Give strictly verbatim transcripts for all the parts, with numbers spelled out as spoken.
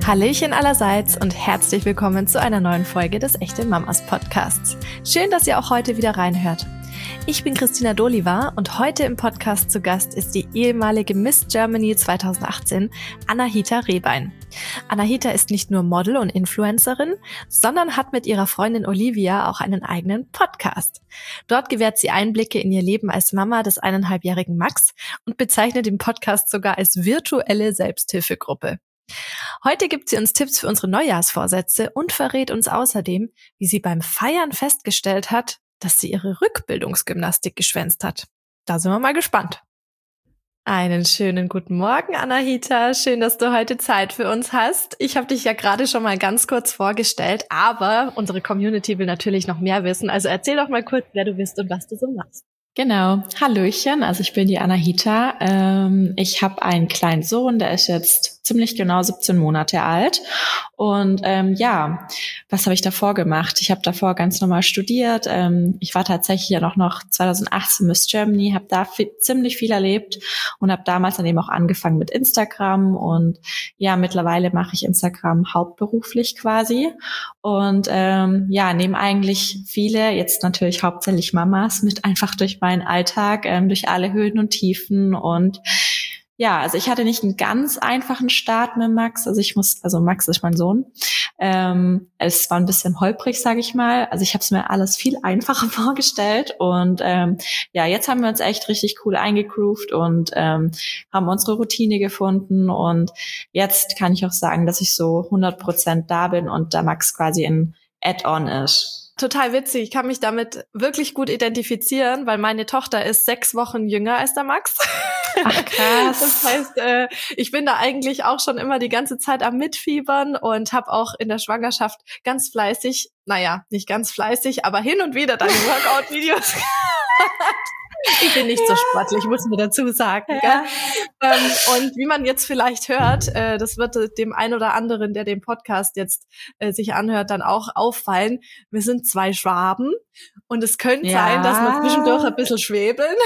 Hallöchen allerseits und herzlich willkommen zu einer neuen Folge des Echte Mamas Podcasts. Schön, dass ihr auch heute wieder reinhört. Ich bin Christina Doliva und heute im Podcast zu Gast ist die ehemalige Miss Germany zweitausendachtzehn, Anahita Rehbein. Anahita ist nicht nur Model und Influencerin, sondern hat mit ihrer Freundin Olivia auch einen eigenen Podcast. Dort gewährt sie Einblicke in ihr Leben als Mama des eineinhalbjährigen Max und bezeichnet den Podcast sogar als virtuelle Selbsthilfegruppe. Heute gibt sie uns Tipps für unsere Neujahrsvorsätze und verrät uns außerdem, wie sie beim Feiern festgestellt hat, dass sie ihre Rückbildungsgymnastik geschwänzt hat. Da sind wir mal gespannt. Einen schönen guten Morgen, Anahita. Schön, dass du heute Zeit für uns hast. Ich habe dich ja gerade schon mal ganz kurz vorgestellt, aber unsere Community will natürlich noch mehr wissen. Also erzähl doch mal kurz, wer du bist und was du so machst. Genau. Hallöchen, also ich bin die Anahita. Ähm, ich habe einen kleinen Sohn, der ist jetzt ziemlich genau siebzehn Monate alt. Und ähm, ja, was habe ich davor gemacht? Ich habe davor ganz normal studiert. Ähm, ich war tatsächlich ja noch, noch zweitausendachtzehn Miss Germany, habe da viel, ziemlich viel erlebt und habe damals dann eben auch angefangen mit Instagram. Und ja, mittlerweile mache ich Instagram hauptberuflich quasi. Und ähm, ja, nehme eigentlich viele, jetzt natürlich hauptsächlich Mamas, mit einfach durch meinen Alltag, ähm, durch alle Höhen und Tiefen. Und ja, also ich hatte nicht einen ganz einfachen Start mit Max. Also ich muss, also Max ist mein Sohn. Ähm, es war ein bisschen holprig, sage ich mal. Also ich habe es mir alles viel einfacher vorgestellt. Und ähm, ja, jetzt haben wir uns echt richtig cool eingegroovt und ähm, haben unsere Routine gefunden. Und jetzt kann ich auch sagen, dass ich so hundert Prozent da bin und der Max quasi ein Add-on ist. Total witzig. Ich kann mich damit wirklich gut identifizieren, weil meine Tochter ist sechs Wochen jünger als der Max. Ach, krass. Das heißt, äh, ich bin da eigentlich auch schon immer die ganze Zeit am Mitfiebern und habe auch in der Schwangerschaft ganz fleißig, naja, nicht ganz fleißig, aber hin und wieder deine Workout-Videos Ich bin nicht ja. so sportlich, muss man dazu sagen. Ja. Gell? Ähm, und wie man jetzt vielleicht hört, äh, das wird dem einen oder anderen, der den Podcast jetzt äh, sich anhört, dann auch auffallen. Wir sind zwei Schwaben und es könnte ja. sein, dass wir zwischendurch ein bisschen schwebeln.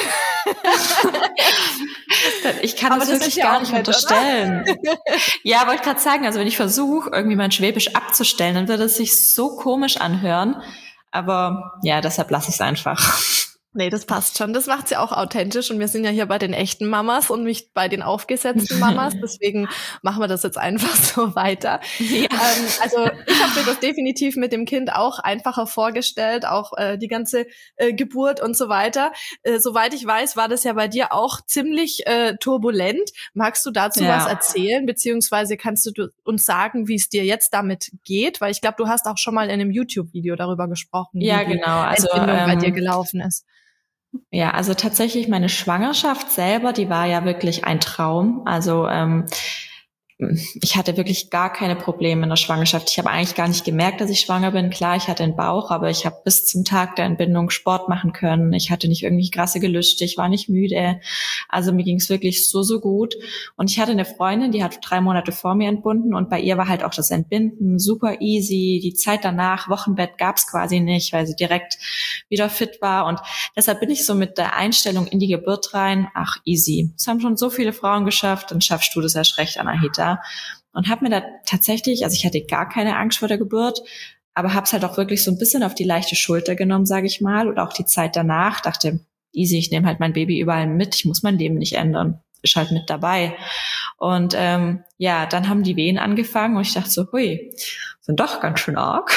Ich kann aber das, das wirklich ja gar nicht nett, unterstellen. Ja, wollte ich gerade sagen, also wenn ich versuche, irgendwie mein Schwäbisch abzustellen, dann wird es sich so komisch anhören. Aber ja, deshalb lasse ich es einfach. Nee, das passt schon. Das macht sie auch authentisch und wir sind ja hier bei den echten Mamas und nicht bei den aufgesetzten Mamas. Deswegen machen wir das jetzt einfach so weiter. Ja. Ähm, also ich habe mir das definitiv mit dem Kind auch einfacher vorgestellt, auch äh, die ganze äh, Geburt und so weiter. Äh, soweit ich weiß, war das ja bei dir auch ziemlich äh, turbulent. Magst du dazu ja. was erzählen, beziehungsweise kannst du uns sagen, wie es dir jetzt damit geht? Weil ich glaube, du hast auch schon mal in einem YouTube-Video darüber gesprochen, ja, wie genau. die also, Entbindung ähm, bei dir gelaufen ist. Ja, also tatsächlich meine Schwangerschaft selber, die war ja wirklich ein Traum. Also ähm, ich hatte wirklich gar keine Probleme in der Schwangerschaft. Ich habe eigentlich gar nicht gemerkt, dass ich schwanger bin. Klar, ich hatte einen Bauch, aber ich habe bis zum Tag der Entbindung Sport machen können. Ich hatte nicht irgendwie krasse Gelüste, ich war nicht müde. Also mir ging es wirklich so, so gut. Und ich hatte eine Freundin, die hat drei Monate vor mir entbunden und bei ihr war halt auch das Entbinden super easy. Die Zeit danach, Wochenbett gab es quasi nicht, weil sie direkt wieder fit war. Und deshalb bin ich so mit der Einstellung in die Geburt rein, ach easy. Das haben schon so viele Frauen geschafft, dann schaffst du das erst recht, Anahita. Und habe mir da tatsächlich, also ich hatte gar keine Angst vor der Geburt, aber habe es halt auch wirklich so ein bisschen auf die leichte Schulter genommen, sage ich mal, und auch die Zeit danach dachte, easy, ich nehme halt mein Baby überall mit, ich muss mein Leben nicht ändern, ist halt mit dabei. Und ähm, ja, dann haben die Wehen angefangen und ich dachte so, hui, sind doch ganz schön arg.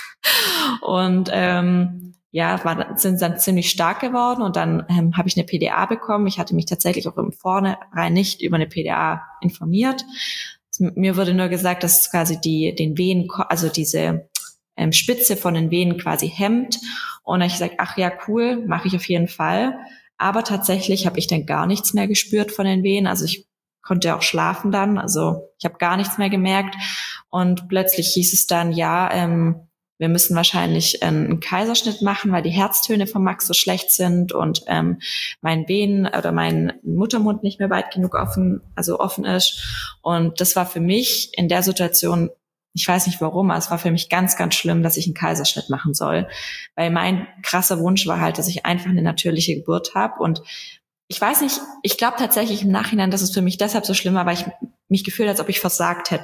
Und ähm, ja, war, sind dann ziemlich stark geworden und dann ähm, habe ich eine P D A bekommen. Ich hatte mich tatsächlich auch im Vornherein nicht über eine P D A informiert. Mir wurde nur gesagt, dass es quasi die den Venen, also diese ähm, Spitze von den Venen quasi hemmt. Und dann habe ich gesagt, ach ja, cool, mache ich auf jeden Fall. Aber tatsächlich habe ich dann gar nichts mehr gespürt von den Venen. Also ich konnte auch schlafen dann. Also ich habe gar nichts mehr gemerkt. Und plötzlich hieß es dann, ja, ähm, wir müssen wahrscheinlich einen Kaiserschnitt machen, weil die Herztöne von Max so schlecht sind und ähm, mein Venen oder mein Muttermund nicht mehr weit genug offen, also offen ist. Und das war für mich in der Situation, ich weiß nicht warum, aber es war für mich ganz, ganz schlimm, dass ich einen Kaiserschnitt machen soll. Weil mein krasser Wunsch war halt, dass ich einfach eine natürliche Geburt habe. Und ich weiß nicht, ich glaube tatsächlich im Nachhinein, dass es für mich deshalb so schlimm war, weil ich mich gefühlt habe, als ob ich versagt hätte.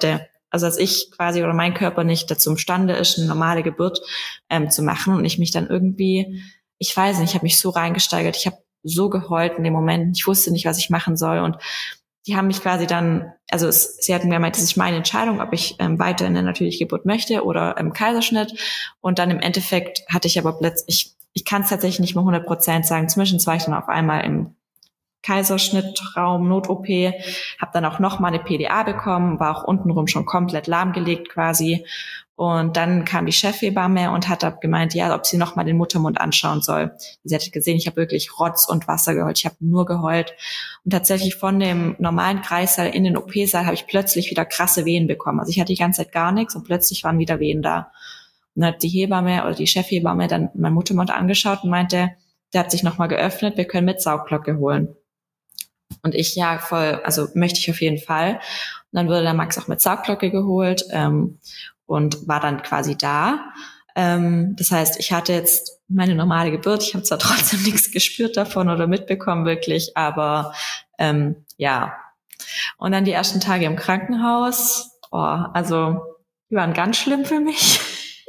also als ich quasi oder mein Körper nicht dazu imstande ist, eine normale Geburt ähm, zu machen und ich mich dann irgendwie, ich weiß nicht, ich habe mich so reingesteigert, ich habe so geheult in dem Moment, ich wusste nicht, was ich machen soll und die haben mich quasi dann, also es, sie hatten mir gemeint, das ist meine Entscheidung, ob ich ähm, weiter in eine natürliche Geburt möchte oder im Kaiserschnitt. Und dann im Endeffekt hatte ich aber plötzlich, ich, ich kann es tatsächlich nicht mehr hundert Prozent sagen, zumindest war ich dann auf einmal im Kaiserschnittraum, Not-O P, habe dann auch nochmal eine P D A bekommen, war auch untenrum schon komplett lahmgelegt quasi. Und dann kam die Chefhebamme und hat gemeint, ja, ob sie nochmal den Muttermund anschauen soll. Sie hatte gesehen, ich habe wirklich Rotz und Wasser geheult, ich habe nur geheult. Und tatsächlich von dem normalen Kreissaal in den O P-Saal habe ich plötzlich wieder krasse Wehen bekommen. Also ich hatte die ganze Zeit gar nichts und plötzlich waren wieder Wehen da. Und dann hat die Hebamme oder die Chefhebamme dann meinen Muttermund angeschaut und meinte, der hat sich nochmal geöffnet, wir können mit Saugglocke holen. Und ich, ja, voll, also möchte ich auf jeden Fall. Und dann wurde der Max auch mit Saugglocke geholt ähm, und war dann quasi da. Ähm, das heißt, ich hatte jetzt meine normale Geburt. Ich habe zwar trotzdem nichts gespürt davon oder mitbekommen wirklich, aber ähm, ja. Und dann die ersten Tage im Krankenhaus. Oh, also die waren ganz schlimm für mich.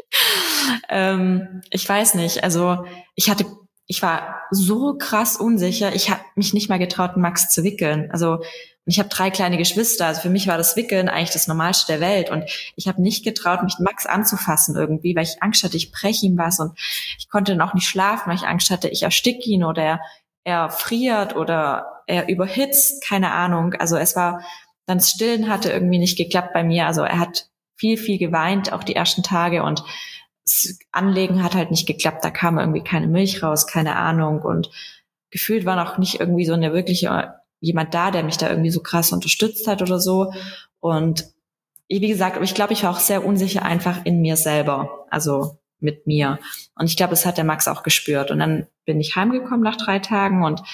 ähm, ich weiß nicht, also ich hatte Ich war so krass unsicher, ich habe mich nicht mal getraut, Max zu wickeln. Also ich habe drei kleine Geschwister, also für mich war das Wickeln eigentlich das Normalste der Welt. Und ich habe nicht getraut, mich Max anzufassen irgendwie, weil ich Angst hatte, ich breche ihm was. Und ich konnte dann auch nicht schlafen, weil ich Angst hatte, ich ersticke ihn oder er, er friert oder er überhitzt, keine Ahnung. Also es war, dann das Stillen hatte irgendwie nicht geklappt bei mir. Also er hat viel, viel geweint, auch die ersten Tage und das Anlegen hat halt nicht geklappt, da kam irgendwie keine Milch raus, keine Ahnung und gefühlt war noch nicht irgendwie so eine wirkliche jemand da, der mich da irgendwie so krass unterstützt hat oder so und wie gesagt, aber ich glaube, ich war auch sehr unsicher einfach in mir selber, also mit mir und ich glaube, das hat der Max auch gespürt und dann bin ich heimgekommen nach drei Tagen und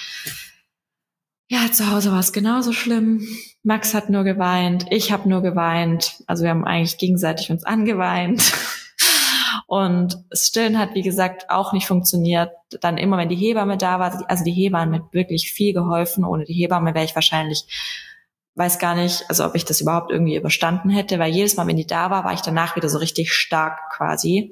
ja, zu Hause war es genauso schlimm. Max hat nur geweint, ich habe nur geweint, also wir haben eigentlich gegenseitig uns angeweint. Und das Stillen hat, wie gesagt, auch nicht funktioniert. Dann immer, wenn die Hebamme da war, also die Hebamme hat wirklich viel geholfen. Ohne die Hebamme wäre ich wahrscheinlich, weiß gar nicht, also ob ich das überhaupt irgendwie überstanden hätte, weil jedes Mal, wenn die da war, war ich danach wieder so richtig stark quasi.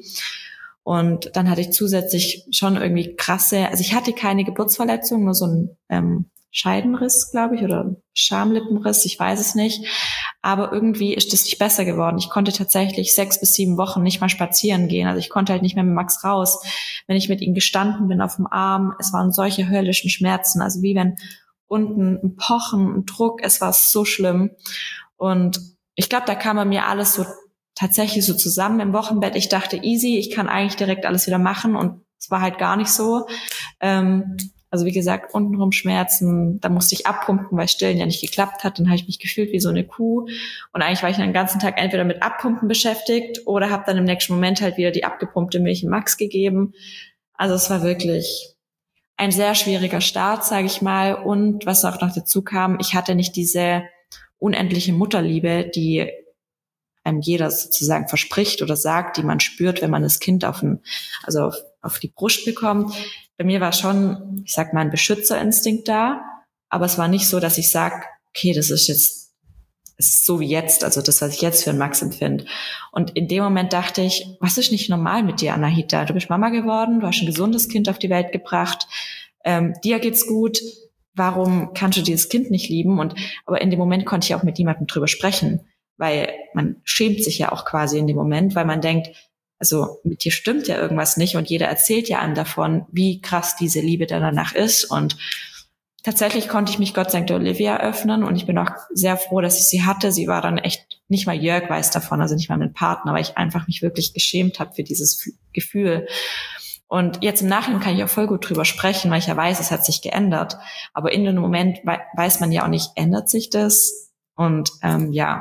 Und dann hatte ich zusätzlich schon irgendwie krasse, also ich hatte keine Geburtsverletzung, nur so ein ähm, Scheidenriss, glaube ich, oder Schamlippenriss, ich weiß es nicht. Aber irgendwie ist das nicht besser geworden. Ich konnte tatsächlich sechs bis sieben Wochen nicht mal spazieren gehen. Also ich konnte halt nicht mehr mit Max raus. Wenn ich mit ihm gestanden bin auf dem Arm, es waren solche höllischen Schmerzen. Also wie wenn unten ein Pochen, ein Druck, es war so schlimm. Und ich glaube, da kam bei mir alles so tatsächlich so zusammen im Wochenbett. Ich dachte, easy, ich kann eigentlich direkt alles wieder machen. Und es war halt gar nicht so. Ähm, Also wie gesagt, untenrum Schmerzen, da musste ich abpumpen, weil Stillen ja nicht geklappt hat. Dann habe ich mich gefühlt wie so eine Kuh. Und eigentlich war ich den ganzen Tag entweder mit Abpumpen beschäftigt oder habe dann im nächsten Moment halt wieder die abgepumpte Milch in Max gegeben. Also es war wirklich ein sehr schwieriger Start, sage ich mal. Und was auch noch dazu kam, ich hatte nicht diese unendliche Mutterliebe, die einem jeder sozusagen verspricht oder sagt, die man spürt, wenn man das Kind auf, den, also auf, auf die Brust bekommt. Bei mir war schon, ich sag mal, ein Beschützerinstinkt da, aber es war nicht so, dass ich sage, okay, das ist jetzt das ist so wie jetzt, also das, was ich jetzt für einen Max empfinde. Und in dem Moment dachte ich, was ist nicht normal mit dir, Anahita? Du bist Mama geworden, du hast ein gesundes Kind auf die Welt gebracht, ähm, dir geht's gut, warum kannst du dieses Kind nicht lieben? Und aber in dem Moment konnte ich auch mit niemandem drüber sprechen, weil man schämt sich ja auch quasi in dem Moment, weil man denkt, also mit dir stimmt ja irgendwas nicht und jeder erzählt ja einem davon, wie krass diese Liebe dann danach ist. Und tatsächlich konnte ich mich Gott sei Dank der Olivia öffnen und ich bin auch sehr froh, dass ich sie hatte. Sie war dann echt, nicht mal Jörg weiß davon, also nicht mal mein Partner, weil ich einfach mich wirklich geschämt habe für dieses Gefühl. Und jetzt im Nachhinein kann ich auch voll gut drüber sprechen, weil ich ja weiß, es hat sich geändert. Aber in dem Moment weiß man ja auch nicht, ändert sich das? Und ähm, ja,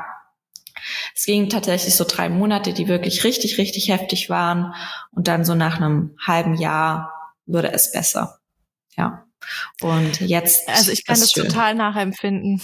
es ging tatsächlich so drei Monate, die wirklich richtig, richtig heftig waren. Und dann so nach einem halben Jahr wurde es besser. Ja. Und jetzt. Also ich kann das schön. total nachempfinden.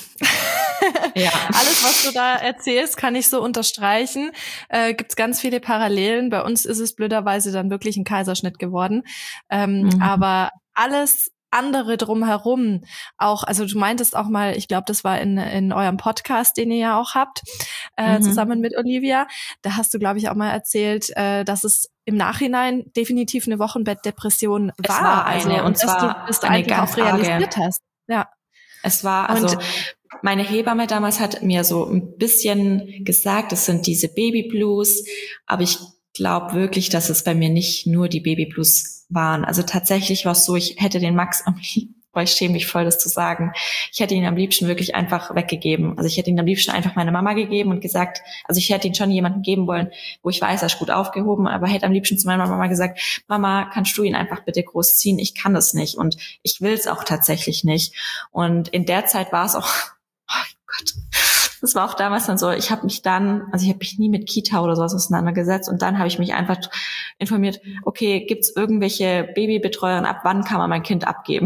Ja. Alles, was du da erzählst, kann ich so unterstreichen. Äh, gibt's ganz viele Parallelen. Bei uns ist es blöderweise dann wirklich ein Kaiserschnitt geworden. Ähm, mhm. Aber alles andere drumherum auch, also du meintest auch mal, ich glaube, das war in in eurem Podcast, den ihr ja auch habt, äh, mhm. zusammen mit Olivia, da hast du, glaube ich, auch mal erzählt, äh, dass es im Nachhinein definitiv eine Wochenbettdepression war. Es war eine, also, und, und zwar dass du das eine eigentlich auch realisiert arge. hast. Ja. Es war, also und meine Hebamme damals hat mir so ein bisschen gesagt, es sind diese Baby Blues, aber ich glaube wirklich, dass es bei mir nicht nur die Baby Blues waren. Also tatsächlich war es so, ich hätte den Max am liebsten, weil ich schäme mich voll, das zu sagen, ich hätte ihn am liebsten wirklich einfach weggegeben. Also ich hätte ihn am liebsten einfach meiner Mama gegeben und gesagt, also ich hätte ihn schon jemandem geben wollen, wo ich weiß, er ist gut aufgehoben, aber hätte am liebsten zu meiner Mama gesagt, Mama, kannst du ihn einfach bitte großziehen? Ich kann das nicht und ich will es auch tatsächlich nicht. Und in der Zeit war es auch, oh Gott, das war auch damals dann so, ich habe mich dann, also ich habe mich nie mit Kita oder sowas auseinandergesetzt und dann habe ich mich einfach informiert, okay, gibt's irgendwelche Babybetreuer, ab wann kann man mein Kind abgeben?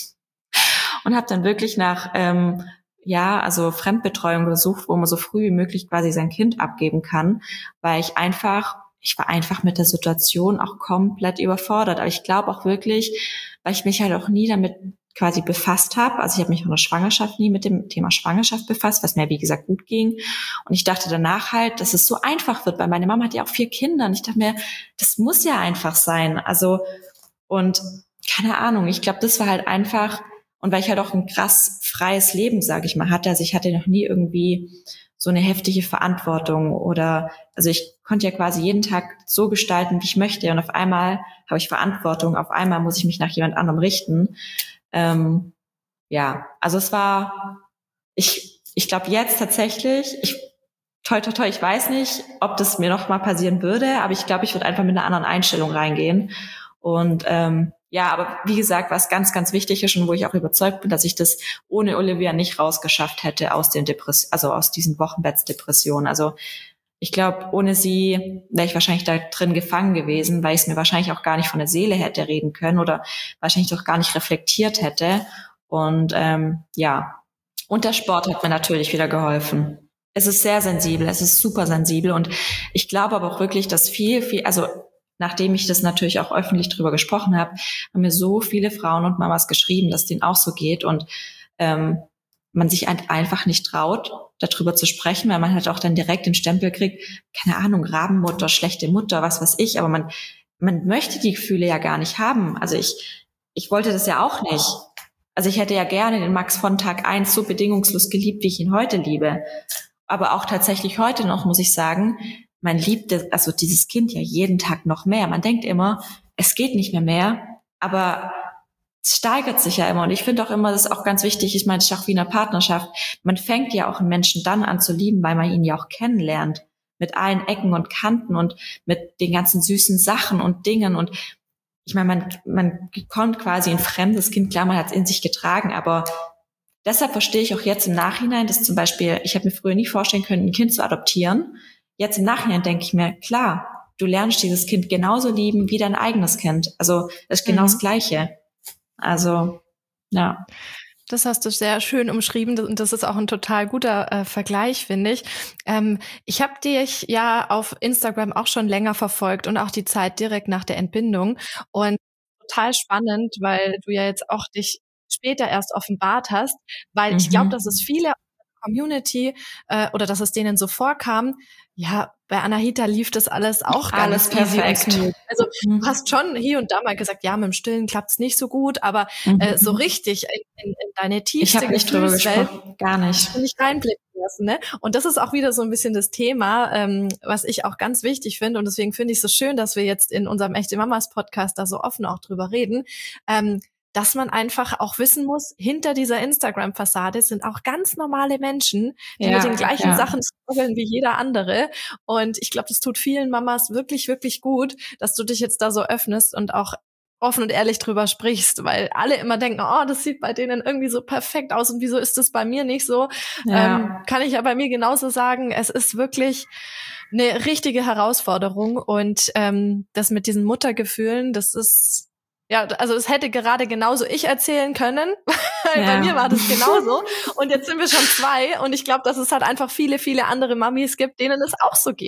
Und habe dann wirklich nach, ähm, ja, also Fremdbetreuung gesucht, wo man so früh wie möglich quasi sein Kind abgeben kann, weil ich einfach, ich war einfach mit der Situation auch komplett überfordert. Aber ich glaube auch wirklich, weil ich mich halt auch nie damit quasi befasst habe. Also ich habe mich in der Schwangerschaft nie mit dem Thema Schwangerschaft befasst, was mir, wie gesagt, gut ging. Und ich dachte danach halt, dass es so einfach wird, weil meine Mama hat ja auch vier Kinder. Und ich dachte mir, das muss ja einfach sein. Also, und keine Ahnung, ich glaube, das war halt einfach, und weil ich halt auch ein krass freies Leben, sage ich mal, hatte. Also ich hatte noch nie irgendwie so eine heftige Verantwortung oder, also ich konnte ja quasi jeden Tag so gestalten, wie ich möchte. Und auf einmal habe ich Verantwortung, auf einmal muss ich mich nach jemand anderem richten. Ähm, ja, also es war, ich, ich glaube jetzt tatsächlich, ich, toi, toi, toi, ich weiß nicht, ob das mir noch mal passieren würde, aber ich glaube, ich würde einfach mit einer anderen Einstellung reingehen. Und ähm, ja, aber wie gesagt, was ganz, ganz wichtig ist und wo ich auch überzeugt bin, dass ich das ohne Olivia nicht rausgeschafft hätte aus den Depress- also aus diesen Wochenbettsdepressionen. Also ich glaube, ohne sie wäre ich wahrscheinlich da drin gefangen gewesen, weil ich es mir wahrscheinlich auch gar nicht von der Seele hätte reden können oder wahrscheinlich doch gar nicht reflektiert hätte. Und ähm, ja, und der Sport hat mir natürlich wieder geholfen. Es ist sehr sensibel, es ist super sensibel und ich glaube aber auch wirklich, dass viel, viel, also nachdem ich das natürlich auch öffentlich drüber gesprochen habe, haben mir so viele Frauen und Mamas geschrieben, dass denen auch so geht und ähm, man sich einfach nicht traut, darüber zu sprechen, weil man halt auch dann direkt den Stempel kriegt, keine Ahnung, Rabenmutter, schlechte Mutter, was weiß ich, aber man man möchte die Gefühle ja gar nicht haben. Also ich ich wollte das ja auch nicht. Also ich hätte ja gerne den Max von Tag eins so bedingungslos geliebt, wie ich ihn heute liebe. Aber auch tatsächlich heute noch, muss ich sagen, man liebt das, also dieses Kind ja jeden Tag noch mehr. Man denkt immer, es geht nicht mehr mehr, aber es steigert sich ja immer. Und ich finde auch immer, das ist auch ganz wichtig, ich meine, es ist auch wie in einer Partnerschaft. Man fängt ja auch einen Menschen dann an zu lieben, weil man ihn ja auch kennenlernt. Mit allen Ecken und Kanten und mit den ganzen süßen Sachen und Dingen. Und ich meine, man, man kommt quasi ein fremdes Kind, klar, man hat es in sich getragen, aber deshalb verstehe ich auch jetzt im Nachhinein, dass zum Beispiel, ich habe mir früher nie vorstellen können, ein Kind zu adoptieren. Jetzt im Nachhinein denke ich mir, klar, du lernst dieses Kind genauso lieben wie dein eigenes Kind. Also das ist genau mhm. das Gleiche. Also, ja. Das hast du sehr schön umschrieben und das ist auch ein total guter äh, Vergleich, finde ich. Ähm, ich habe dich ja auf Instagram auch schon länger verfolgt und auch die Zeit direkt nach der Entbindung und total spannend, weil du ja jetzt auch dich später erst offenbart hast, weil mhm. ich glaube, dass es viele Community äh, oder dass es denen so vorkam, ja, bei Anahita lief das alles auch alles ganz perfekt. easy. Also mhm. du hast schon hier und da mal gesagt, ja, mit dem Stillen klappt's nicht so gut, aber mhm. äh, so richtig in, in, in deine tiefste ich hab nicht drüber Gefühlswelt gesprochen, gar nicht. nicht reinblicken lassen, ne? Und das ist auch wieder so ein bisschen das Thema, ähm, was ich auch ganz wichtig finde und deswegen finde ich es so schön, dass wir jetzt in unserem Echte Mamas Podcast da so offen auch drüber reden. Ähm, dass man einfach auch wissen muss, hinter dieser Instagram-Fassade sind auch ganz normale Menschen, die ja, mit den gleichen ja. Sachen strugglen wie jeder andere. Und ich glaube, das tut vielen Mamas wirklich, wirklich gut, dass du dich jetzt da so öffnest und auch offen und ehrlich drüber sprichst, weil alle immer denken, oh, das sieht bei denen irgendwie so perfekt aus und wieso ist das bei mir nicht so? Ja. Ähm, kann ich ja bei mir genauso sagen, es ist wirklich eine richtige Herausforderung und ähm, das mit diesen Muttergefühlen, das ist ja, also es hätte gerade genauso ich erzählen können, weil ja. bei mir war das genauso und jetzt sind wir schon zwei und ich glaube, dass es halt einfach viele, viele andere Mamis gibt, denen es auch so geht.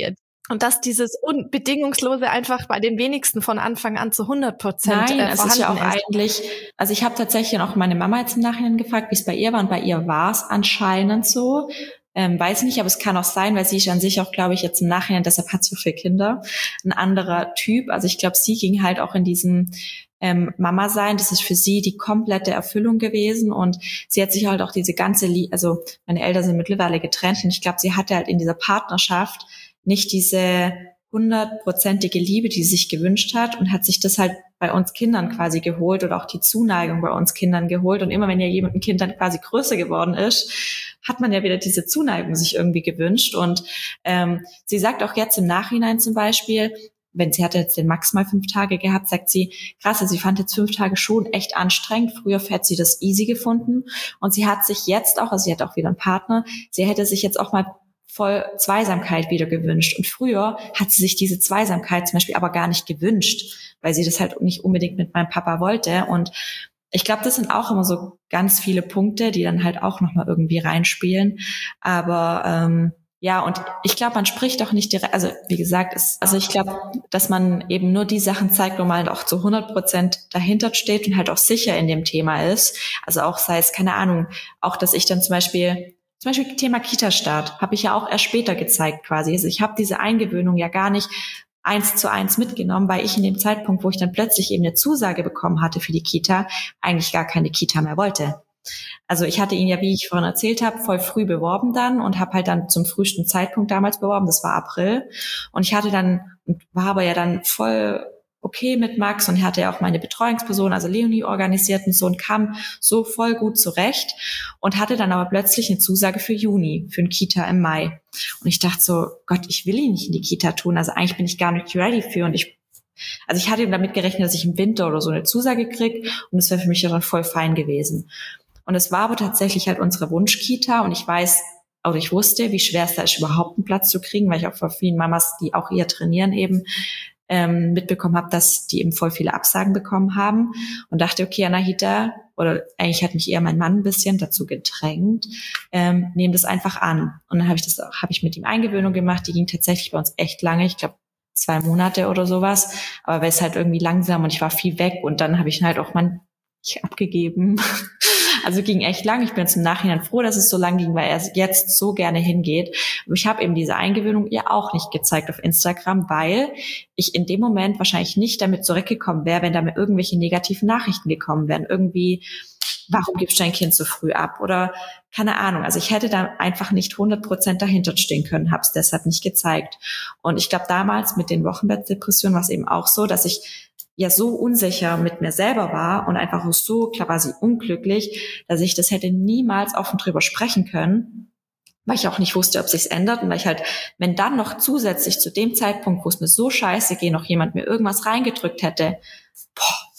Und dass dieses Bedingungslose einfach bei den wenigsten von Anfang an zu hundert Prozent Nein, äh, es ist ja auch ist. eigentlich, also ich habe tatsächlich auch meine Mama jetzt im Nachhinein gefragt, wie es bei ihr war, und bei ihr war es anscheinend so. Ähm, weiß nicht, aber es kann auch sein, weil sie ist an sich auch, glaube ich, jetzt im Nachhinein, deshalb hat sie so viele Kinder, ein anderer Typ. Also ich glaube, sie ging halt auch in diesem ähm, Mama sein. Das ist für sie die komplette Erfüllung gewesen, und sie hat sich halt auch diese ganze, Lie- also meine Eltern sind mittlerweile getrennt, und ich glaube, sie hatte halt in dieser Partnerschaft nicht diese hundertprozentige Liebe, die sie sich gewünscht hat, und hat sich das halt bei uns Kindern quasi geholt oder auch die Zuneigung bei uns Kindern geholt. Und immer wenn ja jemand ein Kind dann quasi größer geworden ist, hat man ja wieder diese Zuneigung sich irgendwie gewünscht. Und ähm, sie sagt auch jetzt im Nachhinein zum Beispiel, wenn sie hatte jetzt den Max mal fünf Tage gehabt, sagt sie, krass, sie fand jetzt fünf Tage schon echt anstrengend. Früher hätte sie das easy gefunden. Und sie hat sich jetzt auch, also sie hat auch wieder einen Partner, sie hätte sich jetzt auch mal voll Zweisamkeit wieder gewünscht. Und früher hat sie sich diese Zweisamkeit zum Beispiel aber gar nicht gewünscht, weil sie das halt nicht unbedingt mit meinem Papa wollte. Und ich glaube, das sind auch immer so ganz viele Punkte, die dann halt auch nochmal irgendwie reinspielen. Aber ähm, ja, und ich glaube, man spricht auch nicht direkt, also wie gesagt, es, also ich glaube, dass man eben nur die Sachen zeigt, wo man halt auch zu hundert Prozent dahinter steht und halt auch sicher in dem Thema ist. Also auch sei es, keine Ahnung, auch, dass ich dann zum Beispiel Zum Beispiel Thema Kita-Start habe ich ja auch erst später gezeigt quasi. Also ich habe diese Eingewöhnung ja gar nicht eins zu eins mitgenommen, weil ich in dem Zeitpunkt, wo ich dann plötzlich eben eine Zusage bekommen hatte für die Kita, eigentlich gar keine Kita mehr wollte. Also ich hatte ihn ja, wie ich vorhin erzählt habe, voll früh beworben dann und habe halt dann zum frühesten Zeitpunkt damals beworben, das war April. Und ich hatte dann, war aber ja dann voll okay mit Max, und er hatte ja auch meine Betreuungsperson, also Leonie, organisiert und so, und kam so voll gut zurecht und hatte dann aber plötzlich eine Zusage für Juni, für ein Kita im Mai. Und ich dachte so, Gott, ich will ihn nicht in die Kita tun, also eigentlich bin ich gar nicht ready für, und ich also ich hatte damit gerechnet, dass ich im Winter oder so eine Zusage kriege, und das wäre für mich ja dann voll fein gewesen. Und es war aber tatsächlich halt unsere Wunschkita, und ich weiß, oder ich wusste, wie schwer es da ist, überhaupt einen Platz zu kriegen, weil ich auch von vielen Mamas, die auch eher trainieren, eben ähm, mitbekommen habe, dass die eben voll viele Absagen bekommen haben, und dachte, okay, Anahita, oder eigentlich hat mich eher mein Mann ein bisschen dazu gedrängt, ähm, nehm das einfach an. Und dann habe ich das auch, habe ich mit ihm Eingewöhnung gemacht, die ging tatsächlich bei uns echt lange, ich glaube zwei Monate oder sowas, aber weil es halt irgendwie langsam, und ich war viel weg, und dann habe ich halt auch mein ich abgegeben. Also ging echt lang. Ich bin jetzt im Nachhinein froh, dass es so lang ging, weil er jetzt so gerne hingeht. Aber ich habe eben diese Eingewöhnung ihr auch nicht gezeigt auf Instagram, weil ich in dem Moment wahrscheinlich nicht damit zurückgekommen wäre, wenn da mir irgendwelche negativen Nachrichten gekommen wären. Irgendwie, warum gibst du dein Kind so früh ab? Oder keine Ahnung. Also ich hätte da einfach nicht hundert Prozent dahinter stehen können, habe es deshalb nicht gezeigt. Und ich glaube, damals mit den Wochenbettdepressionen war es eben auch so, dass ich ja so unsicher mit mir selber war und einfach auch so quasi unglücklich, dass ich das hätte niemals offen drüber sprechen können, weil ich auch nicht wusste, ob sich's ändert, und weil ich halt, wenn dann noch zusätzlich zu dem Zeitpunkt, wo es mir so scheiße geht, noch jemand mir irgendwas reingedrückt hätte, boah,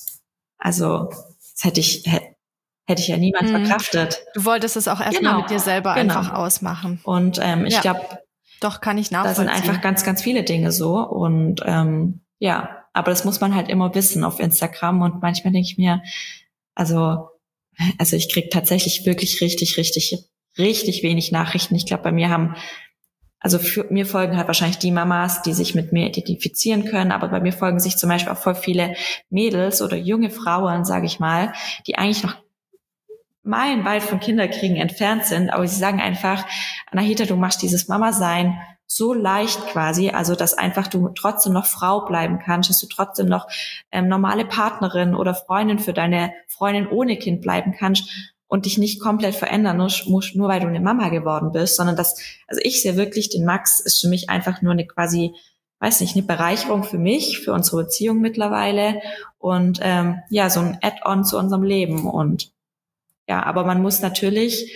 also das hätte ich hätte, hätte ich ja niemals mhm. verkraftet. Du wolltest es auch erstmal genau. mit dir selber genau. einfach ausmachen. Und ähm, ich ja. glaube, doch kann ich nachvollziehen. Da sind einfach ganz, ganz viele Dinge so, und ähm, ja. Aber das muss man halt immer wissen auf Instagram, und manchmal denke ich mir, also, also ich kriege tatsächlich wirklich richtig, richtig, richtig wenig Nachrichten. Ich glaube, bei mir haben, also für mir folgen halt wahrscheinlich die Mamas, die sich mit mir identifizieren können, aber bei mir folgen sich zum Beispiel auch voll viele Mädels oder junge Frauen, sage ich mal, die eigentlich noch meilenweit von Kinderkriegen entfernt sind, aber sie sagen einfach, Anahita, du machst dieses Mama-Sein so leicht quasi, also dass einfach du trotzdem noch Frau bleiben kannst, dass du trotzdem noch ähm, normale Partnerin oder Freundin für deine Freundin ohne Kind bleiben kannst und dich nicht komplett verändern musst, nur weil du eine Mama geworden bist, sondern dass, also ich sehe wirklich, den Max ist für mich einfach nur eine quasi, weiß nicht, eine Bereicherung für mich, für unsere Beziehung mittlerweile, und ähm, ja, so ein Add-on zu unserem Leben. Und ja, aber man muss natürlich,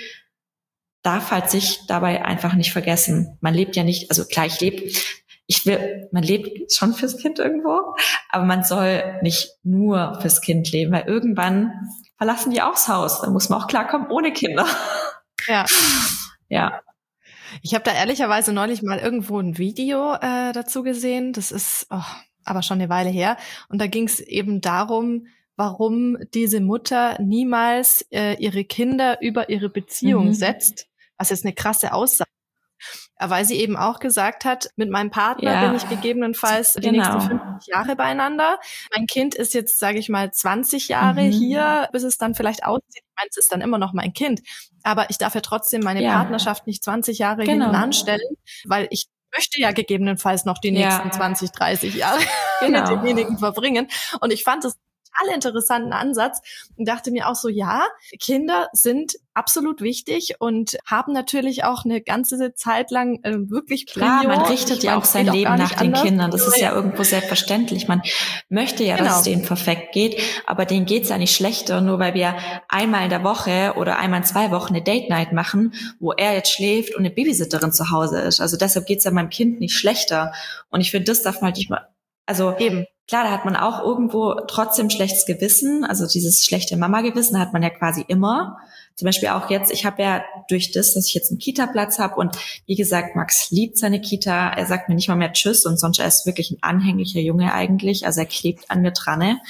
darf halt sich dabei einfach nicht vergessen. Man lebt ja nicht, also klar, ich lebe, ich will, man lebt schon fürs Kind irgendwo, aber man soll nicht nur fürs Kind leben, weil irgendwann verlassen die auch das Haus. Dann muss man auch klarkommen ohne Kinder. Ja. Ja. Ich habe da ehrlicherweise neulich mal irgendwo ein Video äh, dazu gesehen. Das ist oh, aber schon eine Weile her. Und da ging es eben darum, warum diese Mutter niemals äh, ihre Kinder über ihre Beziehung mhm. setzt. Was jetzt eine krasse Aussage. weil sie eben auch gesagt hat, mit meinem Partner Ja. bin ich gegebenenfalls die Genau. nächsten fünfzig Jahre beieinander. Mein Kind ist jetzt, sage ich mal, zwanzig Jahre Mhm. hier, bis es dann vielleicht auszieht. Ich meine, es ist dann immer noch mein Kind. Aber ich darf ja trotzdem meine Ja. Partnerschaft nicht zwanzig Jahre Genau. hinten anstellen, weil ich möchte ja gegebenenfalls noch die Ja. nächsten zwanzig, dreißig Jahre Genau. mit demjenigen verbringen. Und ich fand das total interessanten Ansatz und dachte mir auch so, ja, Kinder sind absolut wichtig und haben natürlich auch eine ganze Zeit lang äh, wirklich Klar, Prio. man richtet Ich ja meine, auch sein geht Leben gar nach nicht den anders. Kindern. Das ist ja Ja. irgendwo selbstverständlich. Man möchte ja, Genau. dass es denen perfekt geht, aber denen geht's ja nicht schlechter, nur weil wir einmal in der Woche oder einmal in zwei Wochen eine Date Night machen, wo er jetzt schläft und eine Babysitterin zu Hause ist. Also deshalb geht's ja meinem Kind nicht schlechter. Und ich finde, das darf man halt nicht mal, also Eben. klar, da hat man auch irgendwo trotzdem schlechtes Gewissen, also dieses schlechte Mama-Gewissen hat man ja quasi immer. Zum Beispiel auch jetzt, ich habe ja durch das, dass ich jetzt einen Kita-Platz habe und wie gesagt, Max liebt seine Kita, er sagt mir nicht mal mehr Tschüss und sonst er ist wirklich ein anhänglicher Junge eigentlich, also er klebt an mir dran. Ne?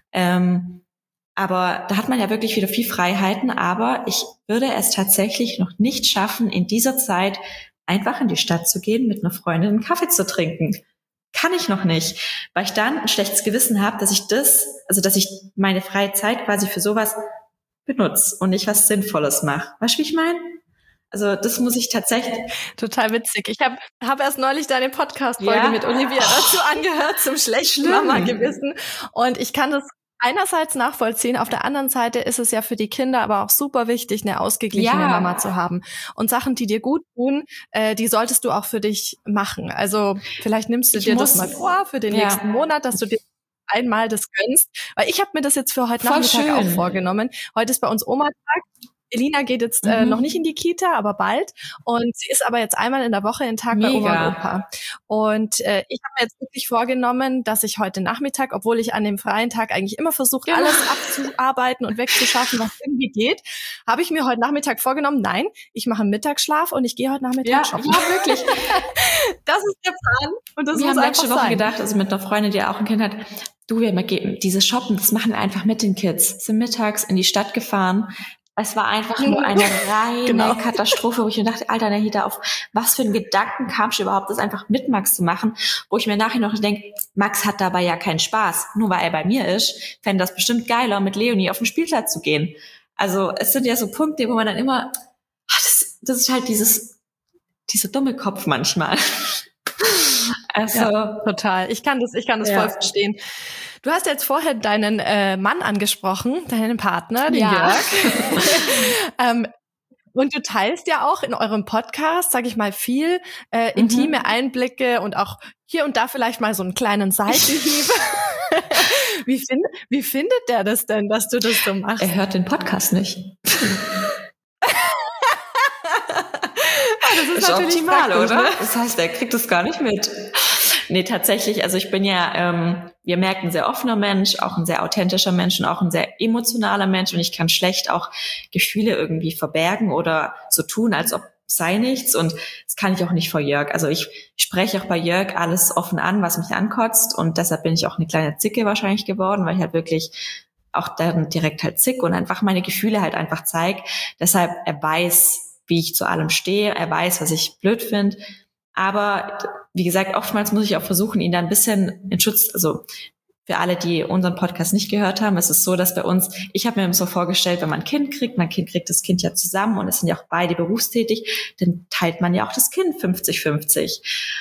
Ähm, aber da hat man ja wirklich wieder viel Freiheiten, aber ich würde es tatsächlich noch nicht schaffen, in dieser Zeit einfach in die Stadt zu gehen, mit einer Freundin einen Kaffee zu trinken. Kann ich noch nicht, weil ich dann ein schlechtes Gewissen habe, dass ich das, also dass ich meine freie Zeit quasi für sowas benutze und nicht was Sinnvolles mache. Weißt du, wie ich meine? Also das muss ich tatsächlich... Total witzig. Ich habe hab erst neulich deine Podcast-Folge Ja? mit Olivia dazu angehört, zum schlechten Schlimm. Mama-Gewissen. Und ich kann das einerseits nachvollziehen, auf der anderen Seite ist es ja für die Kinder aber auch super wichtig, eine ausgeglichene Ja. Mama zu haben. Und Sachen, die dir gut tun, äh, die solltest du auch für dich machen. Also vielleicht nimmst du Ich dir muss- das mal vor für den Ja. nächsten Monat, dass du dir einmal das gönnst. Weil ich habe mir das jetzt für heute Voll Nachmittag schön. auch vorgenommen. Heute ist bei uns Oma-Tag. Elina geht jetzt äh, Mhm. noch nicht in die Kita, aber bald. Und sie ist aber jetzt einmal in der Woche einen Tag bei Oma Mega. und Opa. Und äh, ich habe mir jetzt wirklich vorgenommen, dass ich heute Nachmittag, obwohl ich an dem freien Tag eigentlich immer versuche, Genau. alles abzuarbeiten und wegzuschaffen, was irgendwie geht, habe ich mir heute Nachmittag vorgenommen, nein, ich mache einen Mittagsschlaf und ich gehe heute Nachmittag Ja, shoppen. ja, wirklich. Das ist der Plan und das Wir muss haben einfach letzte Woche sein. gedacht, also mit einer Freundin, die auch ein Kind hat, du, wir gehen, dieses Shoppen, das machen wir einfach mit den Kids. Sind mittags in die Stadt gefahren. Es war einfach nur eine reine Genau. Katastrophe, wo ich mir dachte, Alter, Nahida, auf was für einen Gedanken kamst du überhaupt, das einfach mit Max zu machen, wo ich mir nachher noch denke, Max hat dabei ja keinen Spaß. Nur weil er bei mir ist, fände das bestimmt geiler, mit Leonie auf den Spielplatz zu gehen. Also es sind ja so Punkte, wo man dann immer, ach, das, das ist halt dieses, dieser dumme Kopf manchmal. Also, Ja, total. Ich kann das, ich kann das Ja. voll verstehen. Du hast jetzt vorher deinen äh, Mann angesprochen, deinen Partner, den Ja. Jörg. ähm, und du teilst ja auch in eurem Podcast, sag ich mal, viel äh, Mhm. intime Einblicke und auch hier und da vielleicht mal so einen kleinen Seitenhieb. wie, find, wie findet der das denn, dass du das so machst? er hört den Podcast nicht. Das ist, natürlich optimal, praktisch, oder? ne? Das heißt, er kriegt es gar nicht mit. Nee, tatsächlich, also ich bin ja, ähm, wir merken, ein sehr offener Mensch, auch ein sehr authentischer Mensch und auch ein sehr emotionaler Mensch und ich kann schlecht auch Gefühle irgendwie verbergen oder so tun, als ob sei nichts und das kann ich auch nicht vor Jörg. Also ich spreche auch bei Jörg alles offen an, was mich ankotzt und deshalb bin ich auch eine kleine Zicke wahrscheinlich geworden, weil ich halt wirklich auch dann direkt halt zick und einfach meine Gefühle halt einfach zeige. Deshalb, er weiß, wie ich zu allem stehe, er weiß, was ich blöd finde. Aber wie gesagt, oftmals muss ich auch versuchen, ihn da ein bisschen in Schutz, also für alle, die unseren Podcast nicht gehört haben, es ist so, dass bei uns, ich habe mir so vorgestellt, wenn man ein Kind kriegt, mein Kind kriegt das Kind ja zusammen und es sind ja auch beide berufstätig, dann teilt man ja auch das Kind fünfzig fünfzig.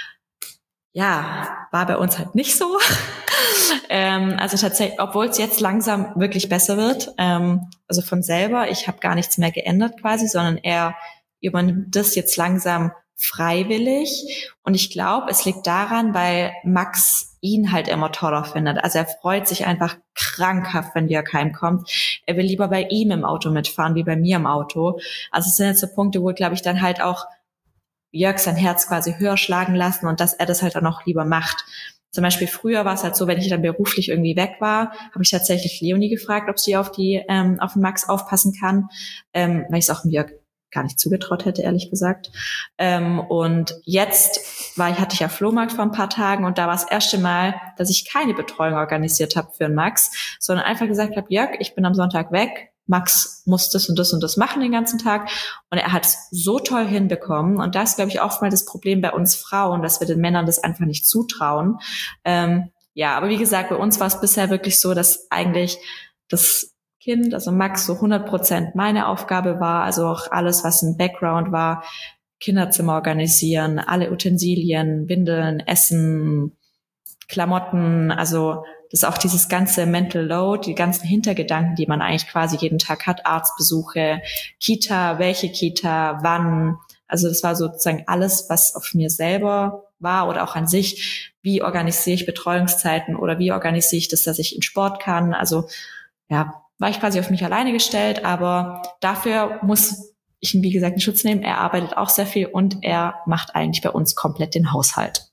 Ja, war bei uns halt nicht so. ähm, also tatsächlich, obwohl es jetzt langsam wirklich besser wird, ähm, also von selber, ich habe gar nichts mehr geändert quasi, sondern er übernimmt das jetzt langsam freiwillig und ich glaube, es liegt daran, weil Max ihn halt immer toller findet. Also er freut sich einfach krankhaft, wenn Jörg heimkommt. Er will lieber bei ihm im Auto mitfahren, wie bei mir im Auto. Also es sind jetzt so Punkte, wo, glaube ich, dann halt auch Jörg sein Herz quasi höher schlagen lassen und dass er das halt auch noch lieber macht. Zum Beispiel früher war es halt so, wenn ich dann beruflich irgendwie weg war, habe ich tatsächlich Leonie gefragt, ob sie auf die ähm, auf den Max aufpassen kann, ähm, weil ich es auch dem Jörg gar nicht zugetraut hätte, ehrlich gesagt. Ähm, und jetzt war ich, hatte ich ja Flohmarkt vor ein paar Tagen und da war das erste Mal, dass ich keine Betreuung organisiert habe für den Max, sondern einfach gesagt habe, Jörg, ich bin am Sonntag weg, Max muss das und das und das machen den ganzen Tag. Und er hat es so toll hinbekommen. Und das ist, glaube ich, oft mal das Problem bei uns Frauen, dass wir den Männern das einfach nicht zutrauen. Ähm, ja, aber wie gesagt, bei uns war es bisher wirklich so, dass eigentlich das Kind, also Max, so hundert Prozent meine Aufgabe war. Also auch alles, was im Background war, Kinderzimmer organisieren, alle Utensilien, Windeln, Essen, Klamotten, also das ist auch dieses ganze Mental Load, die ganzen Hintergedanken, die man eigentlich quasi jeden Tag hat, Arztbesuche, Kita, welche Kita, wann, also das war sozusagen alles, was auf mir selber war oder auch an sich, wie organisiere ich Betreuungszeiten oder wie organisiere ich das, dass ich in Sport kann, also ja, war ich quasi auf mich alleine gestellt, aber dafür muss ich ihn, wie gesagt, in Schutz nehmen, er arbeitet auch sehr viel und er macht eigentlich bei uns komplett den Haushalt.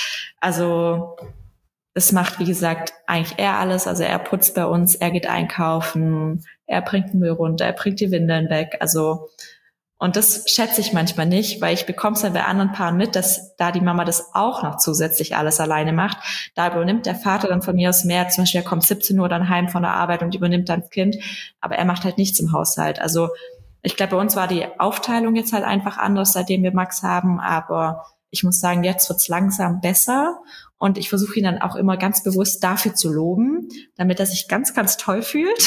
Also es macht, wie gesagt, eigentlich er alles. Also er putzt bei uns, er geht einkaufen, er bringt den Müll runter, er bringt die Windeln weg. Also und das schätze ich manchmal nicht, weil ich bekomme es dann bei anderen Paaren mit, dass da die Mama das auch noch zusätzlich alles alleine macht. Da übernimmt der Vater dann von mir aus mehr. Zum Beispiel, er kommt siebzehn Uhr dann heim von der Arbeit und übernimmt dann das Kind. Aber er macht halt nichts im Haushalt. Also ich glaube, bei uns war die Aufteilung jetzt halt einfach anders, seitdem wir Max haben. Aber ich muss sagen, jetzt wird's langsam besser. Und ich versuche ihn dann auch immer ganz bewusst dafür zu loben, damit er sich ganz, ganz toll fühlt.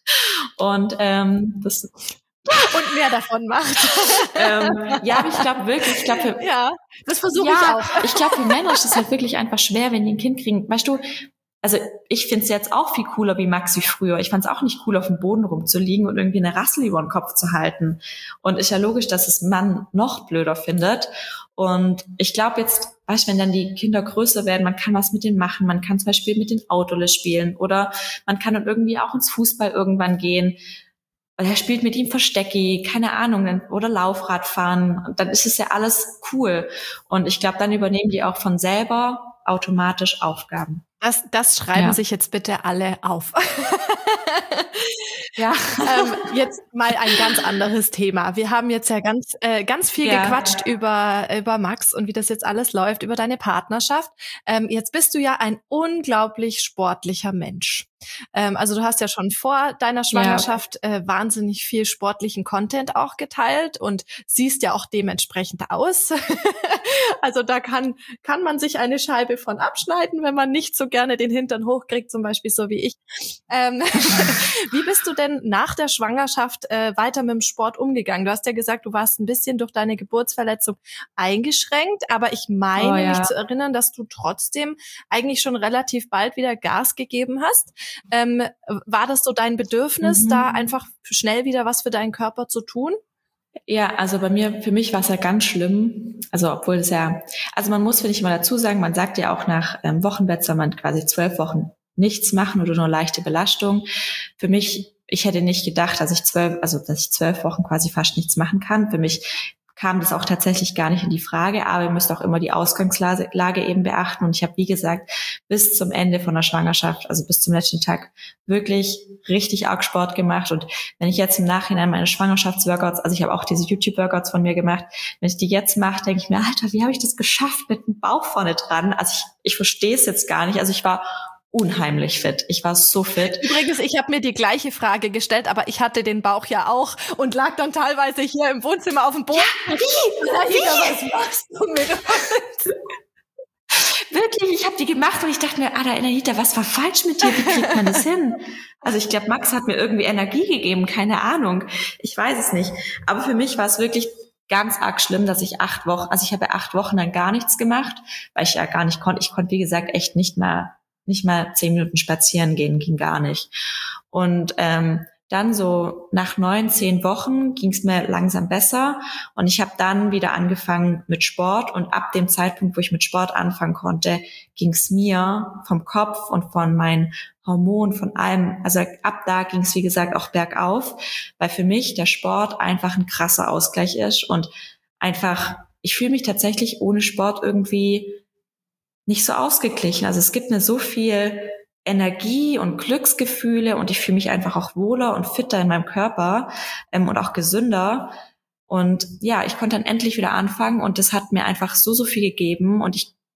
Und ähm, das und mehr davon macht. ähm, ja, aber ich glaube wirklich, ich glaube, ja, das versuche ja, ich auch. Ich glaube, für Männer ist es halt wirklich einfach schwer, wenn die ein Kind kriegen. Weißt du, also ich finde es jetzt auch viel cooler wie Max wie früher. Ich fand es auch nicht cool, auf dem Boden rumzuliegen und irgendwie eine Rassel über den Kopf zu halten. Und ist ja logisch, dass es Mann noch blöder findet. Und ich glaube jetzt, weißt du, wenn dann die Kinder größer werden, man kann was mit denen machen. Man kann zum Beispiel mit den Autole spielen oder man kann dann irgendwie auch ins Fußball irgendwann gehen. Oder er spielt mit ihm Verstecki, keine Ahnung, oder Laufrad fahren. Und dann ist es ja alles cool. Und ich glaube, dann übernehmen die auch von selber automatisch Aufgaben. Das, das schreiben ja. sich jetzt bitte alle auf. Ja, ähm, jetzt mal ein ganz anderes Thema. Wir haben jetzt ja ganz äh, ganz viel ja. gequatscht über über Max und wie das jetzt alles läuft, über deine Partnerschaft. Ähm, jetzt bist du ja ein unglaublich sportlicher Mensch. Ähm, also du hast ja schon vor deiner Schwangerschaft ja. äh, wahnsinnig viel sportlichen Content auch geteilt und siehst ja auch dementsprechend aus. Also da kann kann man sich eine Scheibe von abschneiden, wenn man nicht so gerne den Hintern hochkriegt, zum Beispiel so wie ich. Ähm, wie bist du denn nach der Schwangerschaft äh, weiter mit dem Sport umgegangen? Du hast ja gesagt, du warst ein bisschen durch deine Geburtsverletzung eingeschränkt, aber ich meine, oh, ja. mich zu erinnern, dass du trotzdem eigentlich schon relativ bald wieder Gas gegeben hast. Ähm, war das so dein Bedürfnis, mhm. da einfach schnell wieder was für deinen Körper zu tun? Ja, also bei mir, für mich war es ja ganz schlimm. Also obwohl es ja, also man muss, finde ich, mal dazu sagen, man sagt ja auch nach ähm, Wochenbett soll man quasi zwölf Wochen nichts machen oder nur leichte Belastung. Für mich, ich hätte nicht gedacht, dass ich zwölf, also dass ich zwölf Wochen quasi fast nichts machen kann. Für mich kam das auch tatsächlich gar nicht in die Frage, aber ihr müsst auch immer die Ausgangslage eben beachten. Und ich habe, wie gesagt, bis zum Ende von der Schwangerschaft, also bis zum letzten Tag, wirklich richtig arg Sport gemacht. Und wenn ich jetzt im Nachhinein meine Schwangerschaftsworkouts, also ich habe auch diese YouTube-Workouts von mir gemacht, wenn ich die jetzt mache, denke ich mir, Alter, wie habe ich das geschafft mit dem Bauch vorne dran? Also ich, ich verstehe es jetzt gar nicht. Also ich war unheimlich fit. Ich war so fit. Übrigens, ich habe mir die gleiche Frage gestellt, aber ich hatte den Bauch ja auch und lag dann teilweise hier im Wohnzimmer auf dem Boden. Ja, wie? wie? Was machst du mit uns? Wirklich, ich habe die gemacht und ich dachte mir, Ada, Anahita, was war falsch mit dir? Wie kriegt man das hin? Also ich glaube, Max hat mir irgendwie Energie gegeben, keine Ahnung. Ich weiß es nicht. Aber für mich war es wirklich ganz arg schlimm, dass ich acht Wochen, also ich habe ja acht Wochen dann gar nichts gemacht, weil ich ja gar nicht konnte. Ich konnte, wie gesagt, echt nicht mal nicht mal zehn Minuten spazieren gehen, ging gar nicht. Und ähm, dann so nach neun, zehn Wochen ging es mir langsam besser und ich habe dann wieder angefangen mit Sport und ab dem Zeitpunkt, wo ich mit Sport anfangen konnte, ging es mir vom Kopf und von meinen Hormonen, von allem, also ab da ging es, wie gesagt, auch bergauf, weil für mich der Sport einfach ein krasser Ausgleich ist und einfach, ich fühle mich tatsächlich ohne Sport irgendwie nicht so ausgeglichen. Also es gibt mir so viel Energie und Glücksgefühle und ich fühle mich einfach auch wohler und fitter in meinem Körper ähm, und auch gesünder. Und ja, ich konnte dann endlich wieder anfangen und das hat mir einfach so, so viel gegeben und ich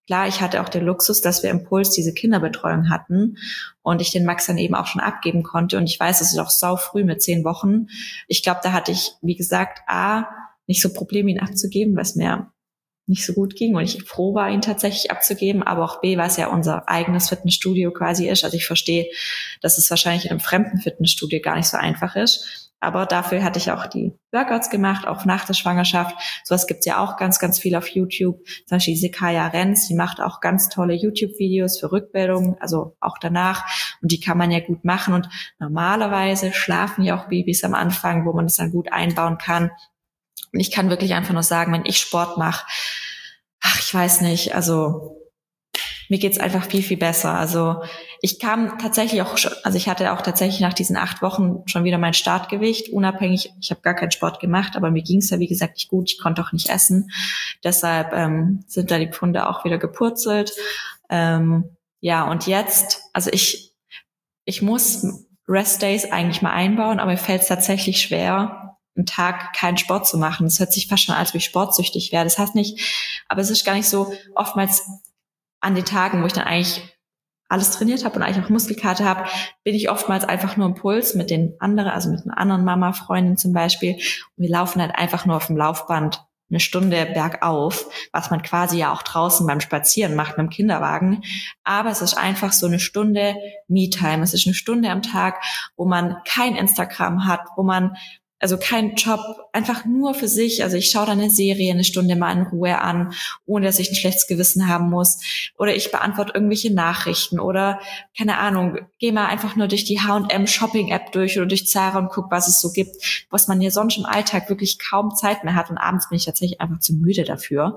klar, ich hatte auch den Luxus, dass wir im Puls diese Kinderbetreuung hatten und ich den Max dann eben auch schon abgeben konnte. Und ich weiß, es ist auch sau früh mit zehn Wochen. Ich glaube, da hatte ich, wie gesagt, A, nicht so Probleme, ihn abzugeben, weil es mir nicht so gut ging und ich froh war, ihn tatsächlich abzugeben, aber auch B, was ja unser eigenes Fitnessstudio quasi ist. Also ich verstehe, dass es wahrscheinlich in einem fremden Fitnessstudio gar nicht so einfach ist. Aber dafür hatte ich auch die Workouts gemacht, auch nach der Schwangerschaft. Sowas gibt's ja auch ganz, ganz viel auf YouTube. Zum Beispiel Sekaya Renz, die macht auch ganz tolle YouTube-Videos für Rückbildung, also auch danach. Und die kann man ja gut machen. Und normalerweise schlafen ja auch Babys am Anfang, wo man das dann gut einbauen kann. Und ich kann wirklich einfach nur sagen, wenn ich Sport mache, ach, ich weiß nicht, also mir geht's einfach viel, viel besser. Also ich kam tatsächlich auch, schon, also ich hatte auch tatsächlich nach diesen acht Wochen schon wieder mein Startgewicht, unabhängig, ich habe gar keinen Sport gemacht, aber mir ging's ja wie gesagt nicht gut, ich konnte auch nicht essen. Deshalb ähm, sind da die Pfunde auch wieder gepurzelt. Ähm, ja, und jetzt, also ich, ich muss Restdays eigentlich mal einbauen, aber mir fällt's tatsächlich schwer, einen Tag keinen Sport zu machen. Das hört sich fast schon an, als ob ich sportsüchtig wäre. Das heißt nicht, aber es ist gar nicht so oftmals an den Tagen, wo ich dann eigentlich alles trainiert habe und eigentlich auch Muskelkater habe, bin ich oftmals einfach nur im Puls mit den anderen, also mit einer anderen Mama-Freundin zum Beispiel. Und wir laufen halt einfach nur auf dem Laufband eine Stunde bergauf, was man quasi ja auch draußen beim Spazieren macht mit dem Kinderwagen. Aber es ist einfach so eine Stunde Me-Time. Es ist eine Stunde am Tag, wo man kein Instagram hat, wo man also kein Job, einfach nur für sich. Also ich schaue dann eine Serie eine Stunde mal in Ruhe an, ohne dass ich ein schlechtes Gewissen haben muss. Oder ich beantworte irgendwelche Nachrichten oder, keine Ahnung, gehe mal einfach nur durch die H und M Shopping-App durch oder durch Zara und guck, was es so gibt, was man ja sonst im Alltag wirklich kaum Zeit mehr hat. Und abends bin ich tatsächlich einfach zu müde dafür.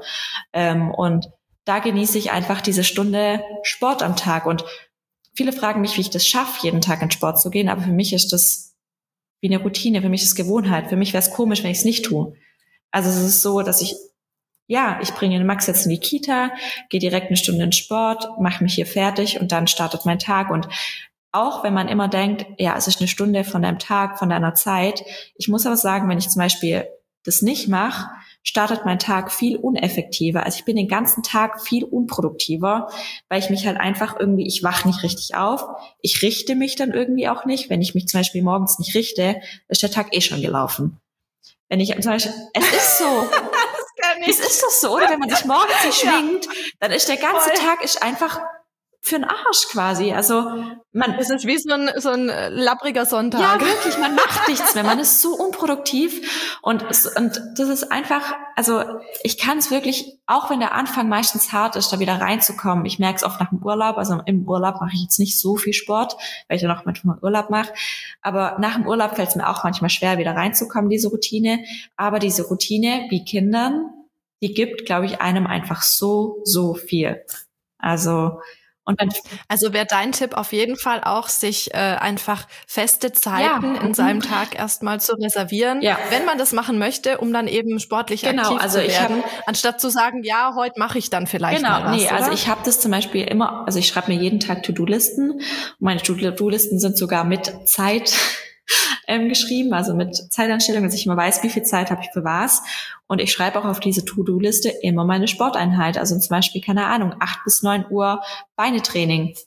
Und da genieße ich einfach diese Stunde Sport am Tag. Und viele fragen mich, wie ich das schaffe, jeden Tag in Sport zu gehen. Aber für mich ist das wie eine Routine, für mich ist es Gewohnheit. Für mich wäre es komisch, wenn ich es nicht tue. Also es ist so, dass ich, ja, ich bringe den Max jetzt in die Kita, gehe direkt eine Stunde in Sport, mache mich hier fertig und dann startet mein Tag. Und auch wenn man immer denkt, ja, es ist eine Stunde von deinem Tag, von deiner Zeit. Ich muss aber sagen, wenn ich zum Beispiel das nicht mache, startet mein Tag viel uneffektiver. Also ich bin den ganzen Tag viel unproduktiver, weil ich mich halt einfach irgendwie, ich wach nicht richtig auf. Ich richte mich dann irgendwie auch nicht. Wenn ich mich zum Beispiel morgens nicht richte, ist der Tag eh schon gelaufen. Wenn ich zum Beispiel, es ist so, es ist doch so, oder? Wenn man sich morgens nicht schwingt, dann ist der ganze Voll. Tag ist einfach für den Arsch quasi. Also man, es ist wie so ein, so ein lappriger Sonntag. Ja, wirklich, man macht nichts mehr, man ist so unproduktiv und, und das ist einfach, also ich kann es wirklich, auch wenn der Anfang meistens hart ist, da wieder reinzukommen. Ich merke es oft nach dem Urlaub, also im Urlaub mache ich jetzt nicht so viel Sport, weil ich ja noch manchmal Urlaub mache, aber nach dem Urlaub fällt es mir auch manchmal schwer, wieder reinzukommen, diese Routine. Aber diese Routine, wie Kindern, die gibt, glaube ich, einem einfach so, so viel. Also Und dann, also wäre dein Tipp auf jeden Fall auch, sich äh, einfach feste Zeiten ja, in seinem Tag erstmal zu reservieren, ja. wenn man das machen möchte, um dann eben sportlich genau, aktiv also zu ich werden, hab, anstatt zu sagen, ja, heute mache ich dann vielleicht genau, mal was. nee, oder? also ich habe das zum Beispiel immer, also ich schreibe mir jeden Tag To-Do-Listen. Und meine To-Do-Listen sind sogar mit Zeit ähm, geschrieben, also mit Zeitanstellung, dass ich immer weiß, wie viel Zeit habe ich für was. Und ich schreibe auch auf diese To-Do-Liste immer meine Sporteinheit. Also zum Beispiel, keine Ahnung, acht bis neun Uhr Beinetraining.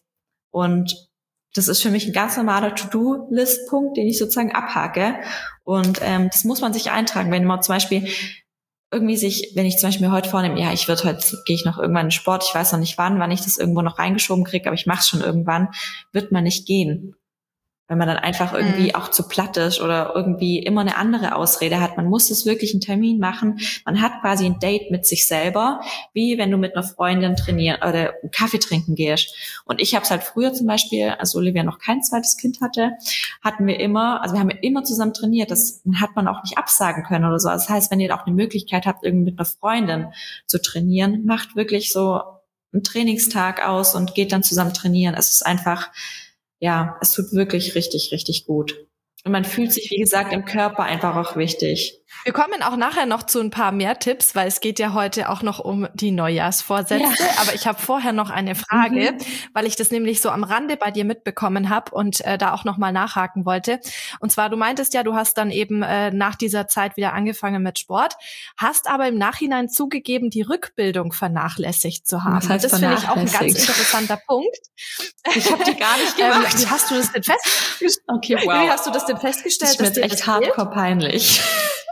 Und das ist für mich ein ganz normaler To-Do-List-Punkt, den ich sozusagen abhake. Und ähm, das muss man sich eintragen, wenn man zum Beispiel irgendwie sich, wenn ich zum Beispiel mir heute vornehme, ja, ich würde heute, gehe ich noch irgendwann in Sport, ich weiß noch nicht wann, wann ich das irgendwo noch reingeschoben kriege, aber ich mache es schon irgendwann, wird man nicht gehen. Wenn man dann einfach irgendwie mhm. auch zu platt ist oder irgendwie immer eine andere Ausrede hat. Man muss es wirklich einen Termin machen. Man hat quasi ein Date mit sich selber, wie wenn du mit einer Freundin trainieren oder Kaffee trinken gehst. Und ich habe es halt früher zum Beispiel, als Olivia noch kein zweites Kind hatte, hatten wir immer, also wir haben immer zusammen trainiert. Das hat man auch nicht absagen können oder so. Das heißt, wenn ihr auch eine Möglichkeit habt, irgendwie mit einer Freundin zu trainieren, macht wirklich so einen Trainingstag aus und geht dann zusammen trainieren. Es ist einfach, ja, es tut wirklich richtig, richtig gut. Und man fühlt sich, wie gesagt, im Körper einfach auch wichtig. Wir kommen auch nachher noch zu ein paar mehr Tipps, weil es geht ja heute auch noch um die Neujahrsvorsätze. Ja. Aber ich habe vorher noch eine Frage, mhm. weil ich das nämlich so am Rande bei dir mitbekommen habe und äh, da auch noch mal nachhaken wollte. Und zwar, du meintest ja, du hast dann eben äh, nach dieser Zeit wieder angefangen mit Sport, hast aber im Nachhinein zugegeben, die Rückbildung vernachlässigt zu haben. Das heißt, das finde ich auch ein ganz interessanter Punkt. Ich habe die gar nicht gemacht. ähm, wie hast du das denn festgestellt? Okay, wow. Wie hast du das denn festgestellt? Das ist mir jetzt echt hardcore peinlich.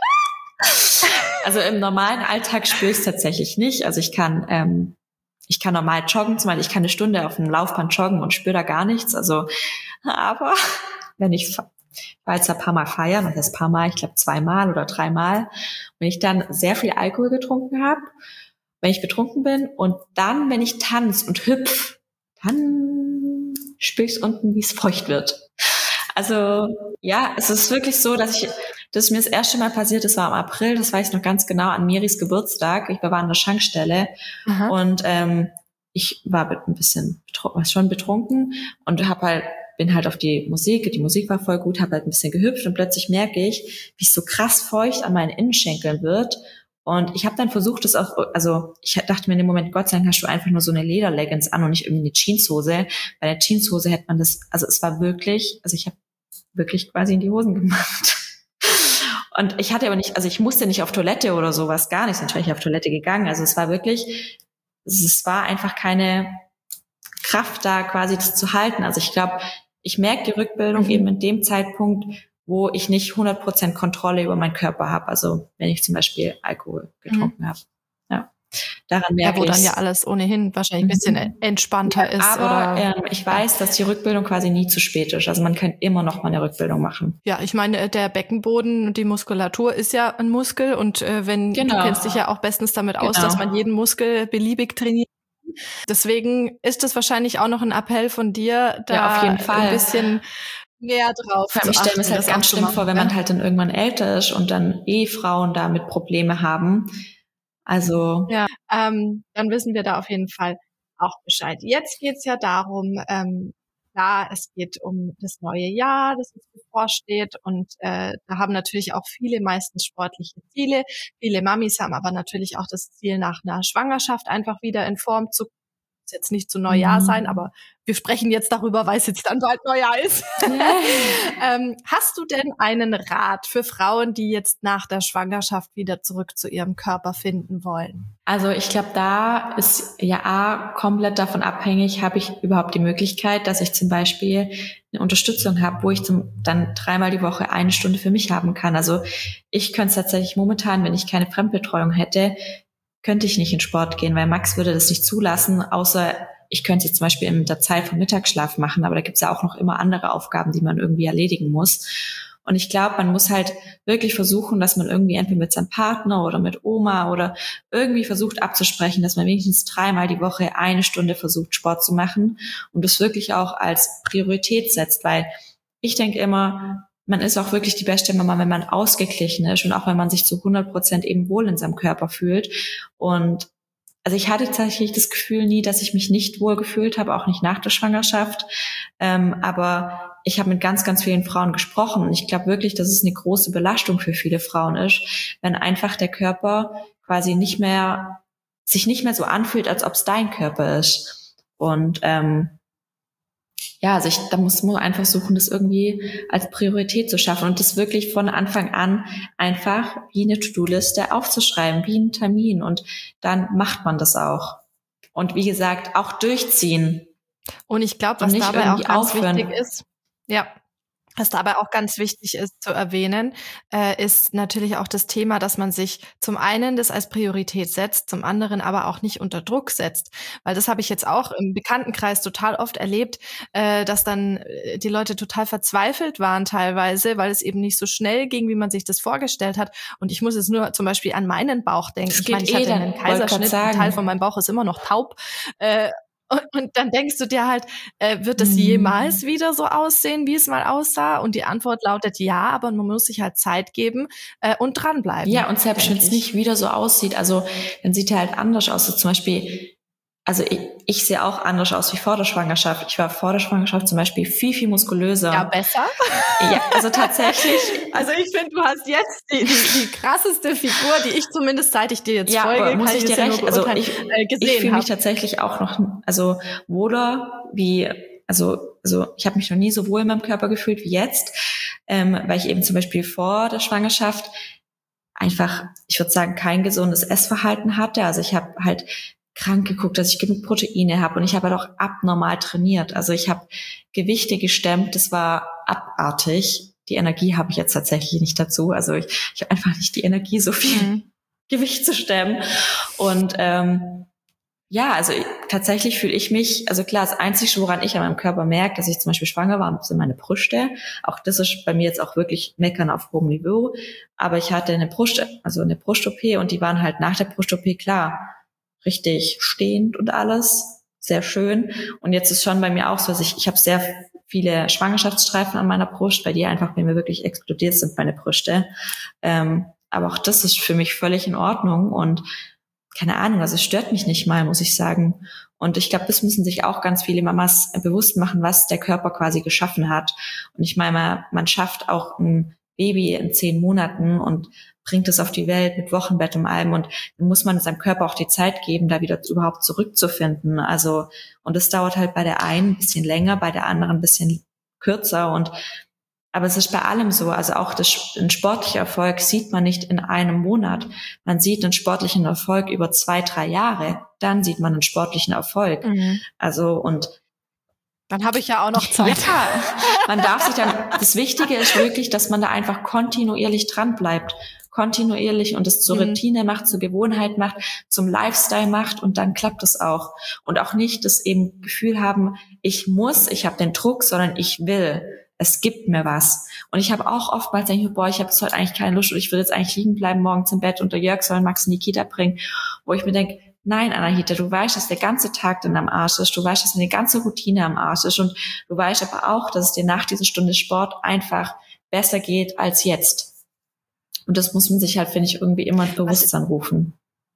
Also im normalen Alltag spüre ich es tatsächlich nicht. Also ich kann ähm, ich kann normal joggen, zum Beispiel ich kann eine Stunde auf dem Laufband joggen und spüre da gar nichts. Also, aber wenn ich, ich war jetzt ein paar Mal feiern, und das paar Mal, ich glaube zweimal oder dreimal, wenn ich dann sehr viel Alkohol getrunken habe, wenn ich betrunken bin und dann, wenn ich tanze und hüpf, dann spüre ich es unten, wie es feucht wird. Also ja, es ist wirklich so, dass ich, das ist mir das erste Mal passiert, das war im April, das weiß ich noch ganz genau, an Miris Geburtstag. Ich war an der Schankstelle Aha. und ähm, ich war ein bisschen betrunken, schon betrunken und hab halt, bin halt auf die Musik, die Musik war voll gut, habe halt ein bisschen gehüpft und plötzlich merke ich, wie es so krass feucht an meinen Innenschenkeln wird. Und ich habe dann versucht, das auch, also ich dachte mir in dem Moment, Gott sei Dank hast du einfach nur so eine Lederleggings an und nicht irgendwie eine Jeanshose. Bei der Jeanshose hätte man das, also es war wirklich, also ich habe wirklich quasi in die Hosen gemacht. Und ich hatte aber nicht, also ich musste nicht auf Toilette oder sowas, gar nicht, sonst wäre ich auf Toilette gegangen. Also es war wirklich, es war einfach keine Kraft da, quasi das zu halten. Also ich glaube, ich merke die Rückbildung mhm. eben in dem Zeitpunkt, wo ich nicht hundert Prozent Kontrolle über meinen Körper habe. Also wenn ich zum Beispiel Alkohol getrunken mhm. habe. Ja, daran merke ja, wo ich's. Dann ja alles ohnehin wahrscheinlich ein bisschen entspannter ja, ist. Aber oder ähm, ich weiß, dass die Rückbildung quasi nie zu spät ist. Also man kann immer noch mal eine Rückbildung machen. Ja, ich meine, der Beckenboden und die Muskulatur ist ja ein Muskel. Und äh, wenn genau. du kennst dich ja auch bestens damit aus, genau. dass man jeden Muskel beliebig trainiert. Deswegen ist das wahrscheinlich auch noch ein Appell von dir, da ja, auf jeden Fall. ein bisschen mehr drauf zu achten. Ich stelle mir es halt ganz schlimm vor, wenn man halt dann irgendwann älter ist und dann Ehefrauen damit Probleme haben. Also ja, ähm, dann wissen wir da auf jeden Fall auch Bescheid. Jetzt geht's ja darum, ähm, klar, es geht um das neue Jahr, das uns bevorsteht und äh, da haben natürlich auch viele meistens sportliche Ziele. Viele Mamis haben aber natürlich auch das Ziel, nach einer Schwangerschaft einfach wieder in Form zu muss jetzt nicht zu Neujahr mhm. sein, aber wir sprechen jetzt darüber, weil es jetzt dann bald Neujahr ist. Ja. ähm, hast du denn einen Rat für Frauen, die jetzt nach der Schwangerschaft wieder zurück zu ihrem Körper finden wollen? Also ich glaube, da ist ja A, komplett davon abhängig, habe ich überhaupt die Möglichkeit, dass ich zum Beispiel eine Unterstützung habe, wo ich zum, dann dreimal die Woche eine Stunde für mich haben kann. Also ich könnte es tatsächlich momentan, wenn ich keine Fremdbetreuung hätte, könnte ich nicht in Sport gehen, weil Max würde das nicht zulassen, außer ich könnte es jetzt zum Beispiel in der Zeit vom Mittagsschlaf machen, aber da gibt es ja auch noch immer andere Aufgaben, die man irgendwie erledigen muss. Und ich glaube, man muss halt wirklich versuchen, dass man irgendwie entweder mit seinem Partner oder mit Oma oder irgendwie versucht abzusprechen, dass man wenigstens dreimal die Woche eine Stunde versucht, Sport zu machen und das wirklich auch als Priorität setzt, weil ich denke immer, man ist auch wirklich die beste Mama, wenn man ausgeglichen ist und auch wenn man sich zu hundert Prozent eben wohl in seinem Körper fühlt. Und also ich hatte tatsächlich das Gefühl nie, dass ich mich nicht wohl gefühlt habe, auch nicht nach der Schwangerschaft. Ähm, aber ich habe mit ganz, ganz vielen Frauen gesprochen und ich glaube wirklich, dass es eine große Belastung für viele Frauen ist, wenn einfach der Körper quasi nicht mehr, sich nicht mehr so anfühlt, als ob es dein Körper ist. Und ähm, ja, also ich, da muss man einfach suchen, das irgendwie als Priorität zu schaffen und das wirklich von Anfang an einfach wie eine To-Do-Liste aufzuschreiben, wie ein Termin und dann macht man das auch. Und wie gesagt, auch durchziehen. Und ich glaube, was dabei auch ganz aufhören. wichtig ist, ja, was dabei auch ganz wichtig ist zu erwähnen, äh, ist natürlich auch das Thema, dass man sich zum einen das als Priorität setzt, zum anderen aber auch nicht unter Druck setzt. Weil das habe ich jetzt auch im Bekanntenkreis total oft erlebt, äh, dass dann die Leute total verzweifelt waren teilweise, weil es eben nicht so schnell ging, wie man sich das vorgestellt hat. Und ich muss jetzt nur zum Beispiel an meinen Bauch denken. Ich meine, ich hatte eh einen Kaiserschnitt, ein Teil von meinem Bauch ist immer noch taub. Äh, Und, und dann denkst du dir halt, äh, wird das jemals wieder so aussehen, wie es mal aussah? Und die Antwort lautet ja, aber man muss sich halt Zeit geben äh, und dranbleiben. Ja, und selbst wenn es nicht wieder so aussieht, also dann sieht er halt anders aus. So zum Beispiel, also ich, ich sehe auch anders aus wie vor der Schwangerschaft. Ich war vor der Schwangerschaft zum Beispiel viel, viel muskulöser. Ja, besser? Ja, also tatsächlich. Also ich finde, du hast jetzt die, die, die krasseste Figur, die ich zumindest, seit ich dir jetzt ja, folge, muss kann ich dir ja recht, also ich, äh, gesehen ich fühle mich hab. tatsächlich auch noch, also wohler wie, also, also ich habe mich noch nie so wohl in meinem Körper gefühlt wie jetzt, ähm, weil ich eben zum Beispiel vor der Schwangerschaft einfach, ich würde sagen, kein gesundes Essverhalten hatte. Also ich habe halt krank geguckt, dass ich genug Proteine habe und ich habe halt auch abnormal trainiert. Also ich habe Gewichte gestemmt, das war abartig. Die Energie habe ich jetzt tatsächlich nicht dazu. Also ich, ich habe einfach nicht die Energie, so viel mhm. Gewicht zu stemmen. Und ähm, ja, also ich, tatsächlich fühle ich mich, also klar, das Einzige, woran ich an meinem Körper merke, dass ich zum Beispiel schwanger war, sind meine Brüste. Auch das ist bei mir jetzt auch wirklich meckern auf hohem Niveau. Aber ich hatte eine Brust, also eine Brust-O P und die waren halt nach der Brust-O P klar, richtig stehend und alles, sehr schön. Und jetzt ist schon bei mir auch so, dass ich, ich habe sehr viele Schwangerschaftsstreifen an meiner Brust, weil die einfach bei mir wirklich explodiert sind, meine Brüste. Ähm, aber auch das ist für mich völlig in Ordnung und keine Ahnung, also es stört mich nicht mal, muss ich sagen. Und ich glaube, das müssen sich auch ganz viele Mamas bewusst machen, was der Körper quasi geschaffen hat. Und ich meine, man schafft auch ein Baby in zehn Monaten und bringt es auf die Welt mit Wochenbett und allem. Und dann muss man seinem Körper auch die Zeit geben, da wieder überhaupt zurückzufinden. Also, und das dauert halt bei der einen ein bisschen länger, bei der anderen ein bisschen kürzer. Und aber es ist bei allem so, also auch das, ein sportlicher Erfolg sieht man nicht in einem Monat. Man sieht einen sportlichen Erfolg über zwei, drei Jahre. Dann sieht man einen sportlichen Erfolg. Mhm. Also und dann habe ich ja auch noch Zeit. Ja, man darf sich dann, das Wichtige ist wirklich, dass man da einfach kontinuierlich dran bleibt. Kontinuierlich und es zur mhm. Routine macht, zur Gewohnheit macht, zum Lifestyle macht und dann klappt es auch. Und auch nicht das eben Gefühl haben, ich muss, ich habe den Druck, sondern ich will. Es gibt mir was. Und ich habe auch oftmals denke, boah, ich habe jetzt heute eigentlich keine Lust oder ich will jetzt eigentlich liegen bleiben morgens im Bett und der Jörg soll Max in die Kita bringen, wo ich mir denke, nein, Anahita, du weißt, dass der ganze Tag dann am Arsch ist, du weißt, dass deine ganze Routine am Arsch ist und du weißt aber auch, dass es dir nach dieser Stunde Sport einfach besser geht als jetzt. Und das muss man sich halt, finde ich, irgendwie immer ins Bewusstsein rufen.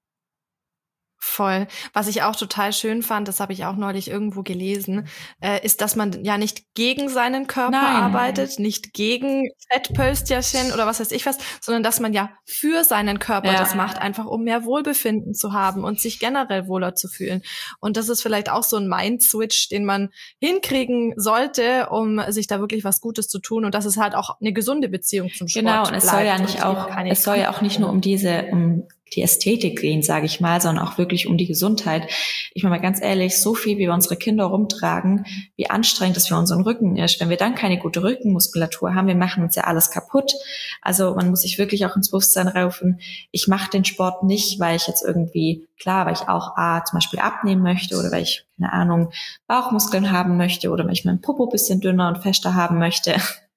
Voll. Was ich auch total schön fand, das habe ich auch neulich irgendwo gelesen, äh, ist, dass man ja nicht gegen seinen Körper Nein. arbeitet, nicht gegen Fettpölsterchen oder was weiß ich was, sondern dass man ja für seinen Körper ja. das macht, einfach um mehr Wohlbefinden zu haben und sich generell wohler zu fühlen. Und das ist vielleicht auch so ein Mind-Switch, den man hinkriegen sollte, um sich da wirklich was Gutes zu tun. Und das ist halt auch eine gesunde Beziehung zum Sport. Genau, und es soll ja nicht auch, es soll ja auch nicht nur um diese, um die Ästhetik gehen, sage ich mal, sondern auch wirklich um die Gesundheit. Ich meine mal ganz ehrlich, so viel, wie wir unsere Kinder rumtragen, wie anstrengend das für unseren Rücken ist. Wenn wir dann keine gute Rückenmuskulatur haben, wir machen uns ja alles kaputt. Also man muss sich wirklich auch ins Bewusstsein rufen, ich mache den Sport nicht, weil ich jetzt irgendwie, klar, weil ich auch A, zum Beispiel abnehmen möchte oder weil ich, keine Ahnung, Bauchmuskeln haben möchte oder weil ich meinen Popo ein bisschen dünner und fester haben möchte.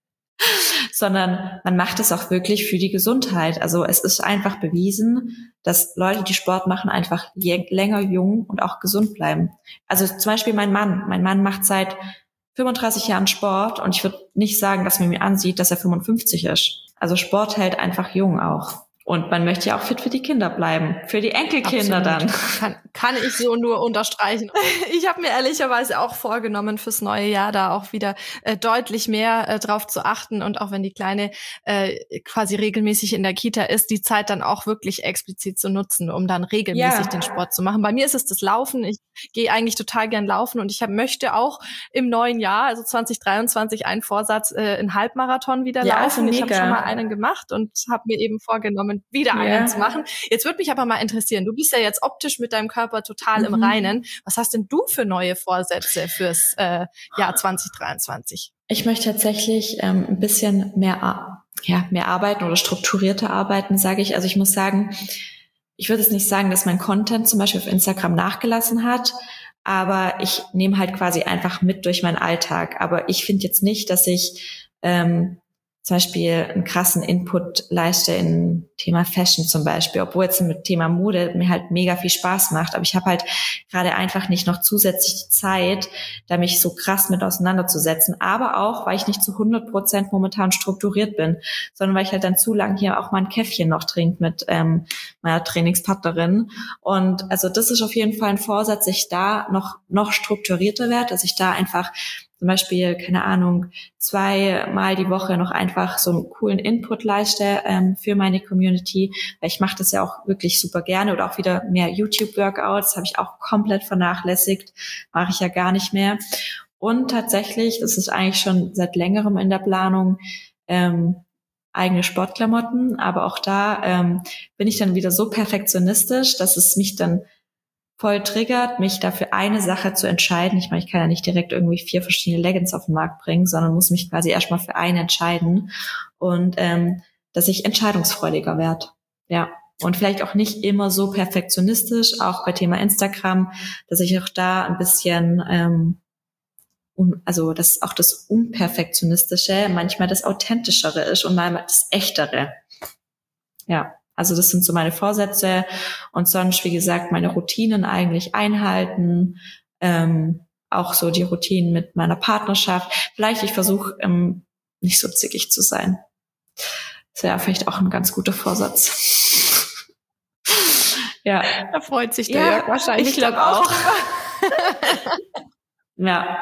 Sondern man macht es auch wirklich für die Gesundheit. Also es ist einfach bewiesen, dass Leute, die Sport machen, einfach länger jung und auch gesund bleiben. Also zum Beispiel mein Mann. Mein Mann macht seit fünfunddreißig Jahren Sport und ich würde nicht sagen, dass man mir ansieht, dass er fünfundfünfzig ist. Also Sport hält einfach jung auch. Und man möchte ja auch fit für die Kinder bleiben, für die Enkelkinder Absolut. Dann. Kann, kann ich so nur unterstreichen. Ich habe mir ehrlicherweise auch vorgenommen, fürs neue Jahr da auch wieder äh, deutlich mehr äh, drauf zu achten und auch wenn die Kleine äh, quasi regelmäßig in der Kita ist, die Zeit dann auch wirklich explizit zu nutzen, um dann regelmäßig ja. den Sport zu machen. Bei mir ist es das Laufen. Ich gehe eigentlich total gern laufen und ich hab, möchte auch im neuen Jahr, also zwanzig dreiundzwanzig, einen Vorsatz, äh, einen Halbmarathon wieder ja, laufen. Ich habe schon mal einen gemacht und habe mir eben vorgenommen, wieder einen yeah. zu machen. Jetzt würde mich aber mal interessieren, du bist ja jetzt optisch mit deinem Körper total mhm. im Reinen. Was hast denn du für neue Vorsätze fürs äh, Jahr zwanzig dreiundzwanzig? Ich möchte tatsächlich ähm, ein bisschen mehr, ja, mehr arbeiten oder strukturierter arbeiten, sage ich. Also ich muss sagen, ich würde jetzt nicht sagen, dass mein Content zum Beispiel auf Instagram nachgelassen hat, aber ich nehme halt quasi einfach mit durch meinen Alltag. Aber ich finde jetzt nicht, dass ich ähm, zum Beispiel einen krassen Input leiste in Thema Fashion zum Beispiel, obwohl jetzt mit Thema Mode mir halt mega viel Spaß macht. Aber ich habe halt gerade einfach nicht noch zusätzlich die Zeit, da mich so krass mit auseinanderzusetzen. Aber auch, weil ich nicht zu hundert Prozent momentan strukturiert bin, sondern weil ich halt dann zu lang hier auch mal ein Käffchen noch trinke mit ähm, meiner Trainingspartnerin. Und also das ist auf jeden Fall ein Vorsatz, dass ich da noch noch strukturierter werde, dass ich da einfach zum Beispiel, keine Ahnung, zweimal die Woche noch einfach so einen coolen Input leiste ähm, für meine Community, weil ich mache das ja auch wirklich super gerne, oder auch wieder mehr YouTube-Workouts, habe ich auch komplett vernachlässigt, mache ich ja gar nicht mehr. Und tatsächlich, das ist eigentlich schon seit längerem in der Planung, ähm, eigene Sportklamotten, aber auch da ähm, bin ich dann wieder so perfektionistisch, dass es mich dann voll triggert, mich dafür eine Sache zu entscheiden. Ich meine, ich kann ja nicht direkt irgendwie vier verschiedene Leggings auf den Markt bringen, sondern muss mich quasi erstmal für eine entscheiden, und ähm, dass ich entscheidungsfreudiger werde. Ja, und vielleicht auch nicht immer so perfektionistisch, auch bei Thema Instagram, dass ich auch da ein bisschen, ähm, un- also dass auch das Unperfektionistische manchmal das Authentischere ist und mal das Echtere. Ja. Also das sind so meine Vorsätze, und sonst, wie gesagt, meine Routinen eigentlich einhalten, ähm, auch so die Routinen mit meiner Partnerschaft. Vielleicht ich versuche, ähm, nicht so zickig zu sein. Das wäre vielleicht auch ein ganz guter Vorsatz. Ja. Da freut sich der Ja, Jörg wahrscheinlich. ich glaube auch. Ja.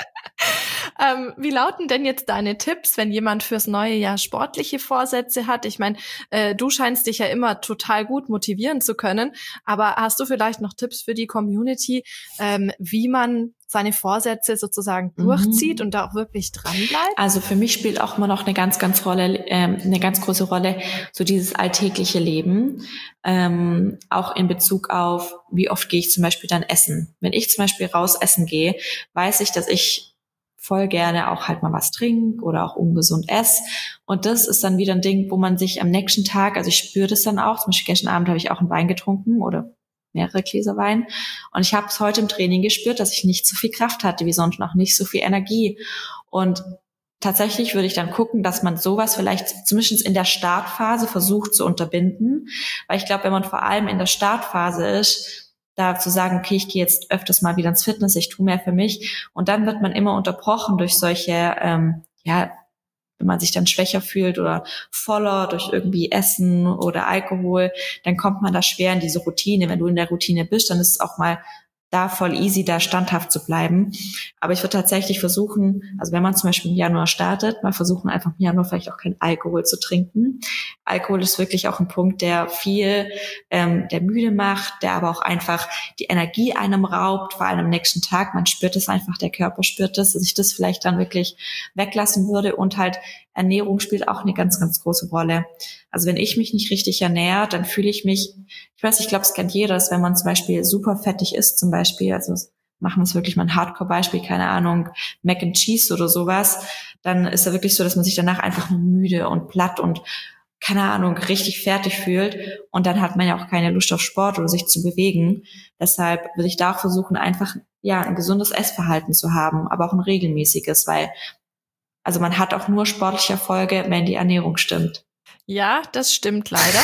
Ähm, wie lauten denn jetzt deine Tipps, wenn jemand fürs neue Jahr sportliche Vorsätze hat? Ich meine, äh, du scheinst dich ja immer total gut motivieren zu können, aber hast du vielleicht noch Tipps für die Community, ähm, wie man seine Vorsätze sozusagen durchzieht Mhm. und da auch wirklich dran bleibt? Also für mich spielt auch immer noch eine ganz, ganz Rolle, ähm, eine ganz große Rolle so dieses alltägliche Leben, ähm, auch in Bezug auf, wie oft gehe ich zum Beispiel dann essen. Wenn ich zum Beispiel raus essen gehe, weiß ich, dass ich voll gerne auch halt mal was trinke oder auch ungesund esse. Und das ist dann wieder ein Ding, wo man sich am nächsten Tag, also ich spüre das dann auch, zum Beispiel gestern Abend habe ich auch einen Wein getrunken oder mehrere Gläser Wein. Und ich habe es heute im Training gespürt, dass ich nicht so viel Kraft hatte wie sonst, noch nicht so viel Energie. Und tatsächlich würde ich dann gucken, dass man sowas vielleicht zumindest in der Startphase versucht zu unterbinden. Weil ich glaube, wenn man vor allem in der Startphase ist, da zu sagen, okay, ich gehe jetzt öfters mal wieder ins Fitness, ich tue mehr für mich. Und dann wird man immer unterbrochen durch solche, ähm, ja, wenn man sich dann schwächer fühlt oder voller durch irgendwie Essen oder Alkohol, dann kommt man da schwer in diese Routine. Wenn du in der Routine bist, dann ist es auch mal da voll easy, da standhaft zu bleiben. Aber ich würde tatsächlich versuchen, also wenn man zum Beispiel im Januar startet, mal versuchen einfach im Januar vielleicht auch keinen Alkohol zu trinken. Alkohol ist wirklich auch ein Punkt, der viel, ähm, der müde macht, der aber auch einfach die Energie einem raubt, vor allem am nächsten Tag. Man spürt es einfach, der Körper spürt es, dass ich das vielleicht dann wirklich weglassen würde. Und halt Ernährung spielt auch eine ganz, ganz große Rolle. Also wenn ich mich nicht richtig ernähre, dann fühle ich mich, ich weiß, ich glaube, es kennt jeder, dass wenn man zum Beispiel super fettig ist, zum Beispiel, also machen wir es wirklich mal ein Hardcore-Beispiel, keine Ahnung, Mac and Cheese oder sowas, dann ist ja wirklich so, dass man sich danach einfach nur müde und platt und keine Ahnung, richtig fertig fühlt, und dann hat man ja auch keine Lust auf Sport oder sich zu bewegen. Deshalb würde ich da auch versuchen, einfach ja ein gesundes Essverhalten zu haben, aber auch ein regelmäßiges, weil also man hat auch nur sportliche Erfolge, wenn die Ernährung stimmt. Ja, das stimmt leider.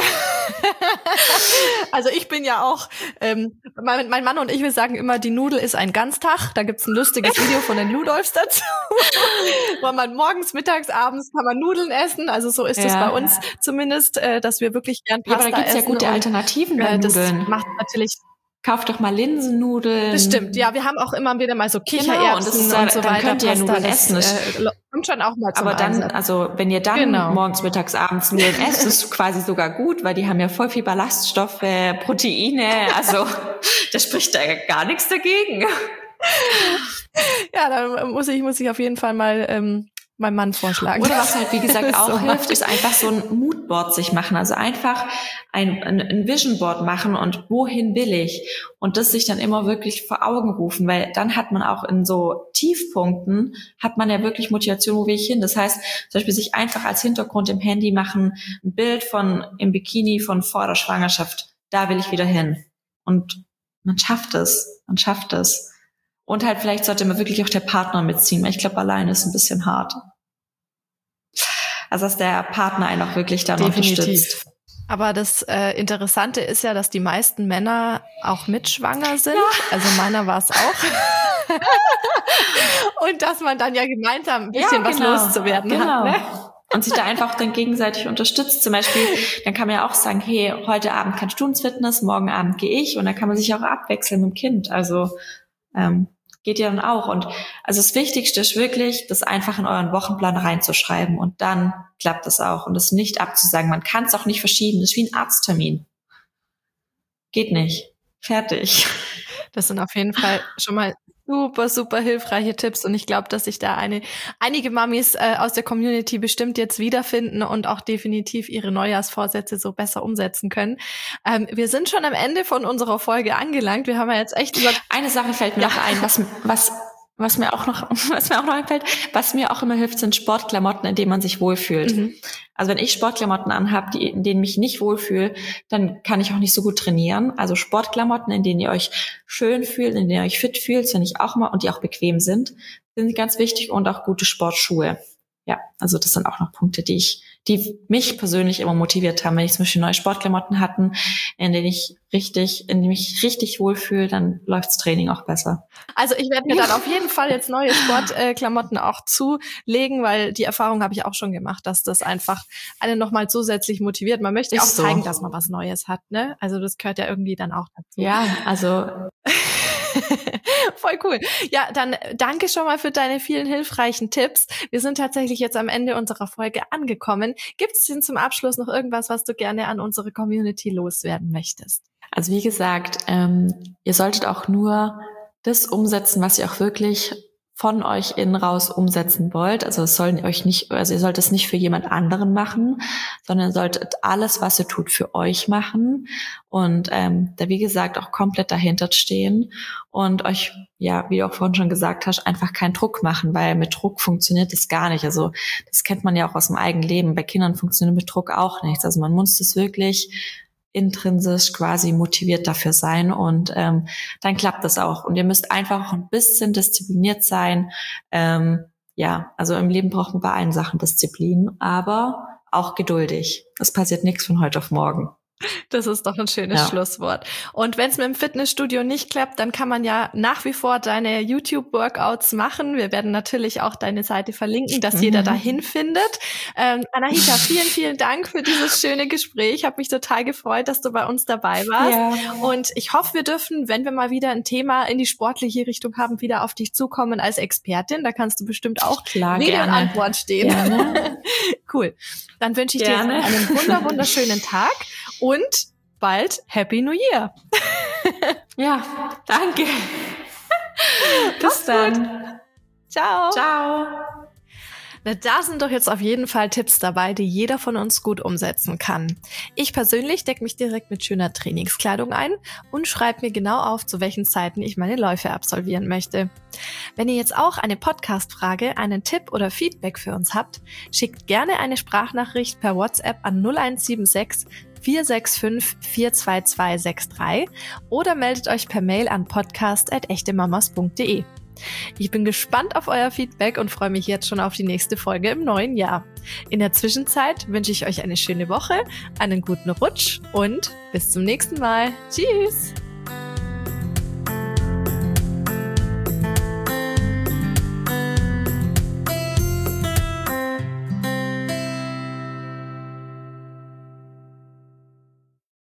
Also ich bin ja auch, ähm, mein, mein Mann und ich, wir sagen immer, die Nudel ist ein Ganztag. Da gibt's ein lustiges Video von den Ludolfs dazu. Wo man morgens, mittags, abends kann man Nudeln essen. Also so ist es Ja. bei uns zumindest, äh, dass wir wirklich gern Pasta essen. Ja, aber da gibt's ja gute Alternativen bei äh, das Nudeln. macht natürlich... Kauf doch mal Linsennudeln. Das stimmt, ja, wir haben auch immer wieder mal so Kichererbsen genau, und, das ist, und so dann weiter. Könnt ihr ja Nudeln das, essen. Äh, kommt schon auch mal zum Aber dann, Einsatz. also wenn ihr dann Genau. morgens, mittags, abends Nudeln esst, ist es quasi sogar gut, weil die haben ja voll viel Ballaststoffe, Proteine, also da spricht da gar nichts dagegen. Ja, dann muss ich, muss ich auf jeden Fall mal ähm, meinem Mann vorschlagen. Oder was halt, wie gesagt, auch so hilft, ist einfach so ein Moodboard sich machen. Also einfach ein, ein, ein Vision Board machen und wohin will ich? Und das sich dann immer wirklich vor Augen rufen, weil dann hat man auch in so Tiefpunkten, hat man ja wirklich Motivation, wo will ich hin? Das heißt, zum Beispiel sich einfach als Hintergrund im Handy machen, ein Bild von im Bikini von vor der Schwangerschaft. Da will ich wieder hin. Und man schafft es. Man schafft es. Und halt vielleicht sollte man wirklich auch der Partner mitziehen, weil ich glaube, alleine ist ein bisschen hart. Also dass der Partner einen auch wirklich dann Definitiv. unterstützt. Aber das äh, Interessante ist ja, dass die meisten Männer auch mitschwanger sind. Ja. Also meiner war es auch. Und dass man dann ja gemeinsam ein bisschen ja, genau. was loszuwerden genau. hat. Ne? Und sich da einfach dann gegenseitig unterstützt. Zum Beispiel, dann kann man ja auch sagen, hey, heute Abend kannst du ins Fitness, morgen Abend gehe ich. Und dann kann man sich auch abwechseln mit dem Kind. Also ähm, geht ja dann auch. Und also das Wichtigste ist wirklich, das einfach in euren Wochenplan reinzuschreiben. Und dann klappt das auch. Und das nicht abzusagen. Man kann es auch nicht verschieben. Das ist wie ein Arzttermin. Geht nicht. Fertig. Das sind auf jeden Fall schon mal super, super hilfreiche Tipps. Und ich glaube, dass sich da eine, einige Mamis äh, aus der Community bestimmt jetzt wiederfinden und auch definitiv ihre Neujahrsvorsätze so besser umsetzen können. Ähm, wir sind schon am Ende von unserer Folge angelangt. Wir haben ja jetzt echt über... Eine Sache fällt mir ja. noch ein, was, was, was mir auch noch, was mir auch noch einfällt, was mir auch immer hilft, sind Sportklamotten, in denen man sich wohlfühlt. Mhm. Also wenn ich Sportklamotten anhabe, die, in denen ich nicht wohlfühle, dann kann ich auch nicht so gut trainieren. Also Sportklamotten, in denen ihr euch schön fühlt, in denen ihr euch fit fühlt, finde ich auch immer, und die auch bequem sind, sind ganz wichtig, und auch gute Sportschuhe. Ja, also das sind auch noch Punkte, die ich, die mich persönlich immer motiviert haben. Wenn ich zum Beispiel neue Sportklamotten hatten, in denen ich richtig, in denen ich richtig wohlfühle, dann läuft's Training auch besser. Also ich werde mir dann auf jeden Fall jetzt neue Sportklamotten auch zulegen, weil die Erfahrung habe ich auch schon gemacht, dass das einfach einen nochmal zusätzlich motiviert. Man möchte ja auch zeigen, so. dass man was Neues hat, ne? Also das gehört ja irgendwie dann auch dazu. Ja, also voll cool. Ja, dann danke schon mal für deine vielen hilfreichen Tipps. Wir sind tatsächlich jetzt am Ende unserer Folge angekommen. Gibt es denn zum Abschluss noch irgendwas, was du gerne an unsere Community loswerden möchtest? Also wie gesagt, ähm, ihr solltet auch nur das umsetzen, was ihr auch wirklich von euch innen raus umsetzen wollt. Also es sollen euch nicht, also ihr sollt es nicht für jemand anderen machen, sondern ihr solltet alles, was ihr tut, für euch machen und ähm, da wie gesagt auch komplett dahinter stehen und euch, ja, wie du auch vorhin schon gesagt hast, einfach keinen Druck machen, weil mit Druck funktioniert das gar nicht. Also das kennt man ja auch aus dem eigenen Leben. Bei Kindern funktioniert mit Druck auch nichts. Also man muss das wirklich intrinsisch quasi motiviert dafür sein und ähm, dann klappt das auch. Und ihr müsst einfach ein bisschen diszipliniert sein. Ähm, ja, also im Leben braucht man bei allen Sachen Disziplin, aber auch geduldig. Es passiert nichts von heute auf morgen. Das ist doch ein schönes ja. Schlusswort. Und wenn es mit dem Fitnessstudio nicht klappt, dann kann man ja nach wie vor deine YouTube-Workouts machen. Wir werden natürlich auch deine Seite verlinken, dass mhm. jeder dahin findet. Ähm, Anahita, vielen, vielen Dank für dieses schöne Gespräch. Ich habe mich total gefreut, dass du bei uns dabei warst. Ja. Und ich hoffe, wir dürfen, wenn wir mal wieder ein Thema in die sportliche Richtung haben, wieder auf dich zukommen als Expertin. Da kannst du bestimmt auch Klar, Rede und Antwort stehen. Gerne. Cool. Dann wünsche ich Gerne. dir einen wunder, wunderschönen Tag. Und bald Happy New Year. Ja, danke. Bis dann. Ciao. Ciao. Na, da sind doch jetzt auf jeden Fall Tipps dabei, die jeder von uns gut umsetzen kann. Ich persönlich decke mich direkt mit schöner Trainingskleidung ein und schreibe mir genau auf, zu welchen Zeiten ich meine Läufe absolvieren möchte. Wenn ihr jetzt auch eine Podcast-Frage, einen Tipp oder Feedback für uns habt, schickt gerne eine Sprachnachricht per WhatsApp an null eins sieben sechs vier sechs fünf vier zwei zwei sechs drei oder meldet euch per Mail an podcast at echtemamas punkt de. Ich bin gespannt auf euer Feedback und freue mich jetzt schon auf die nächste Folge im neuen Jahr. In der Zwischenzeit wünsche ich euch eine schöne Woche, einen guten Rutsch und bis zum nächsten Mal. Tschüss!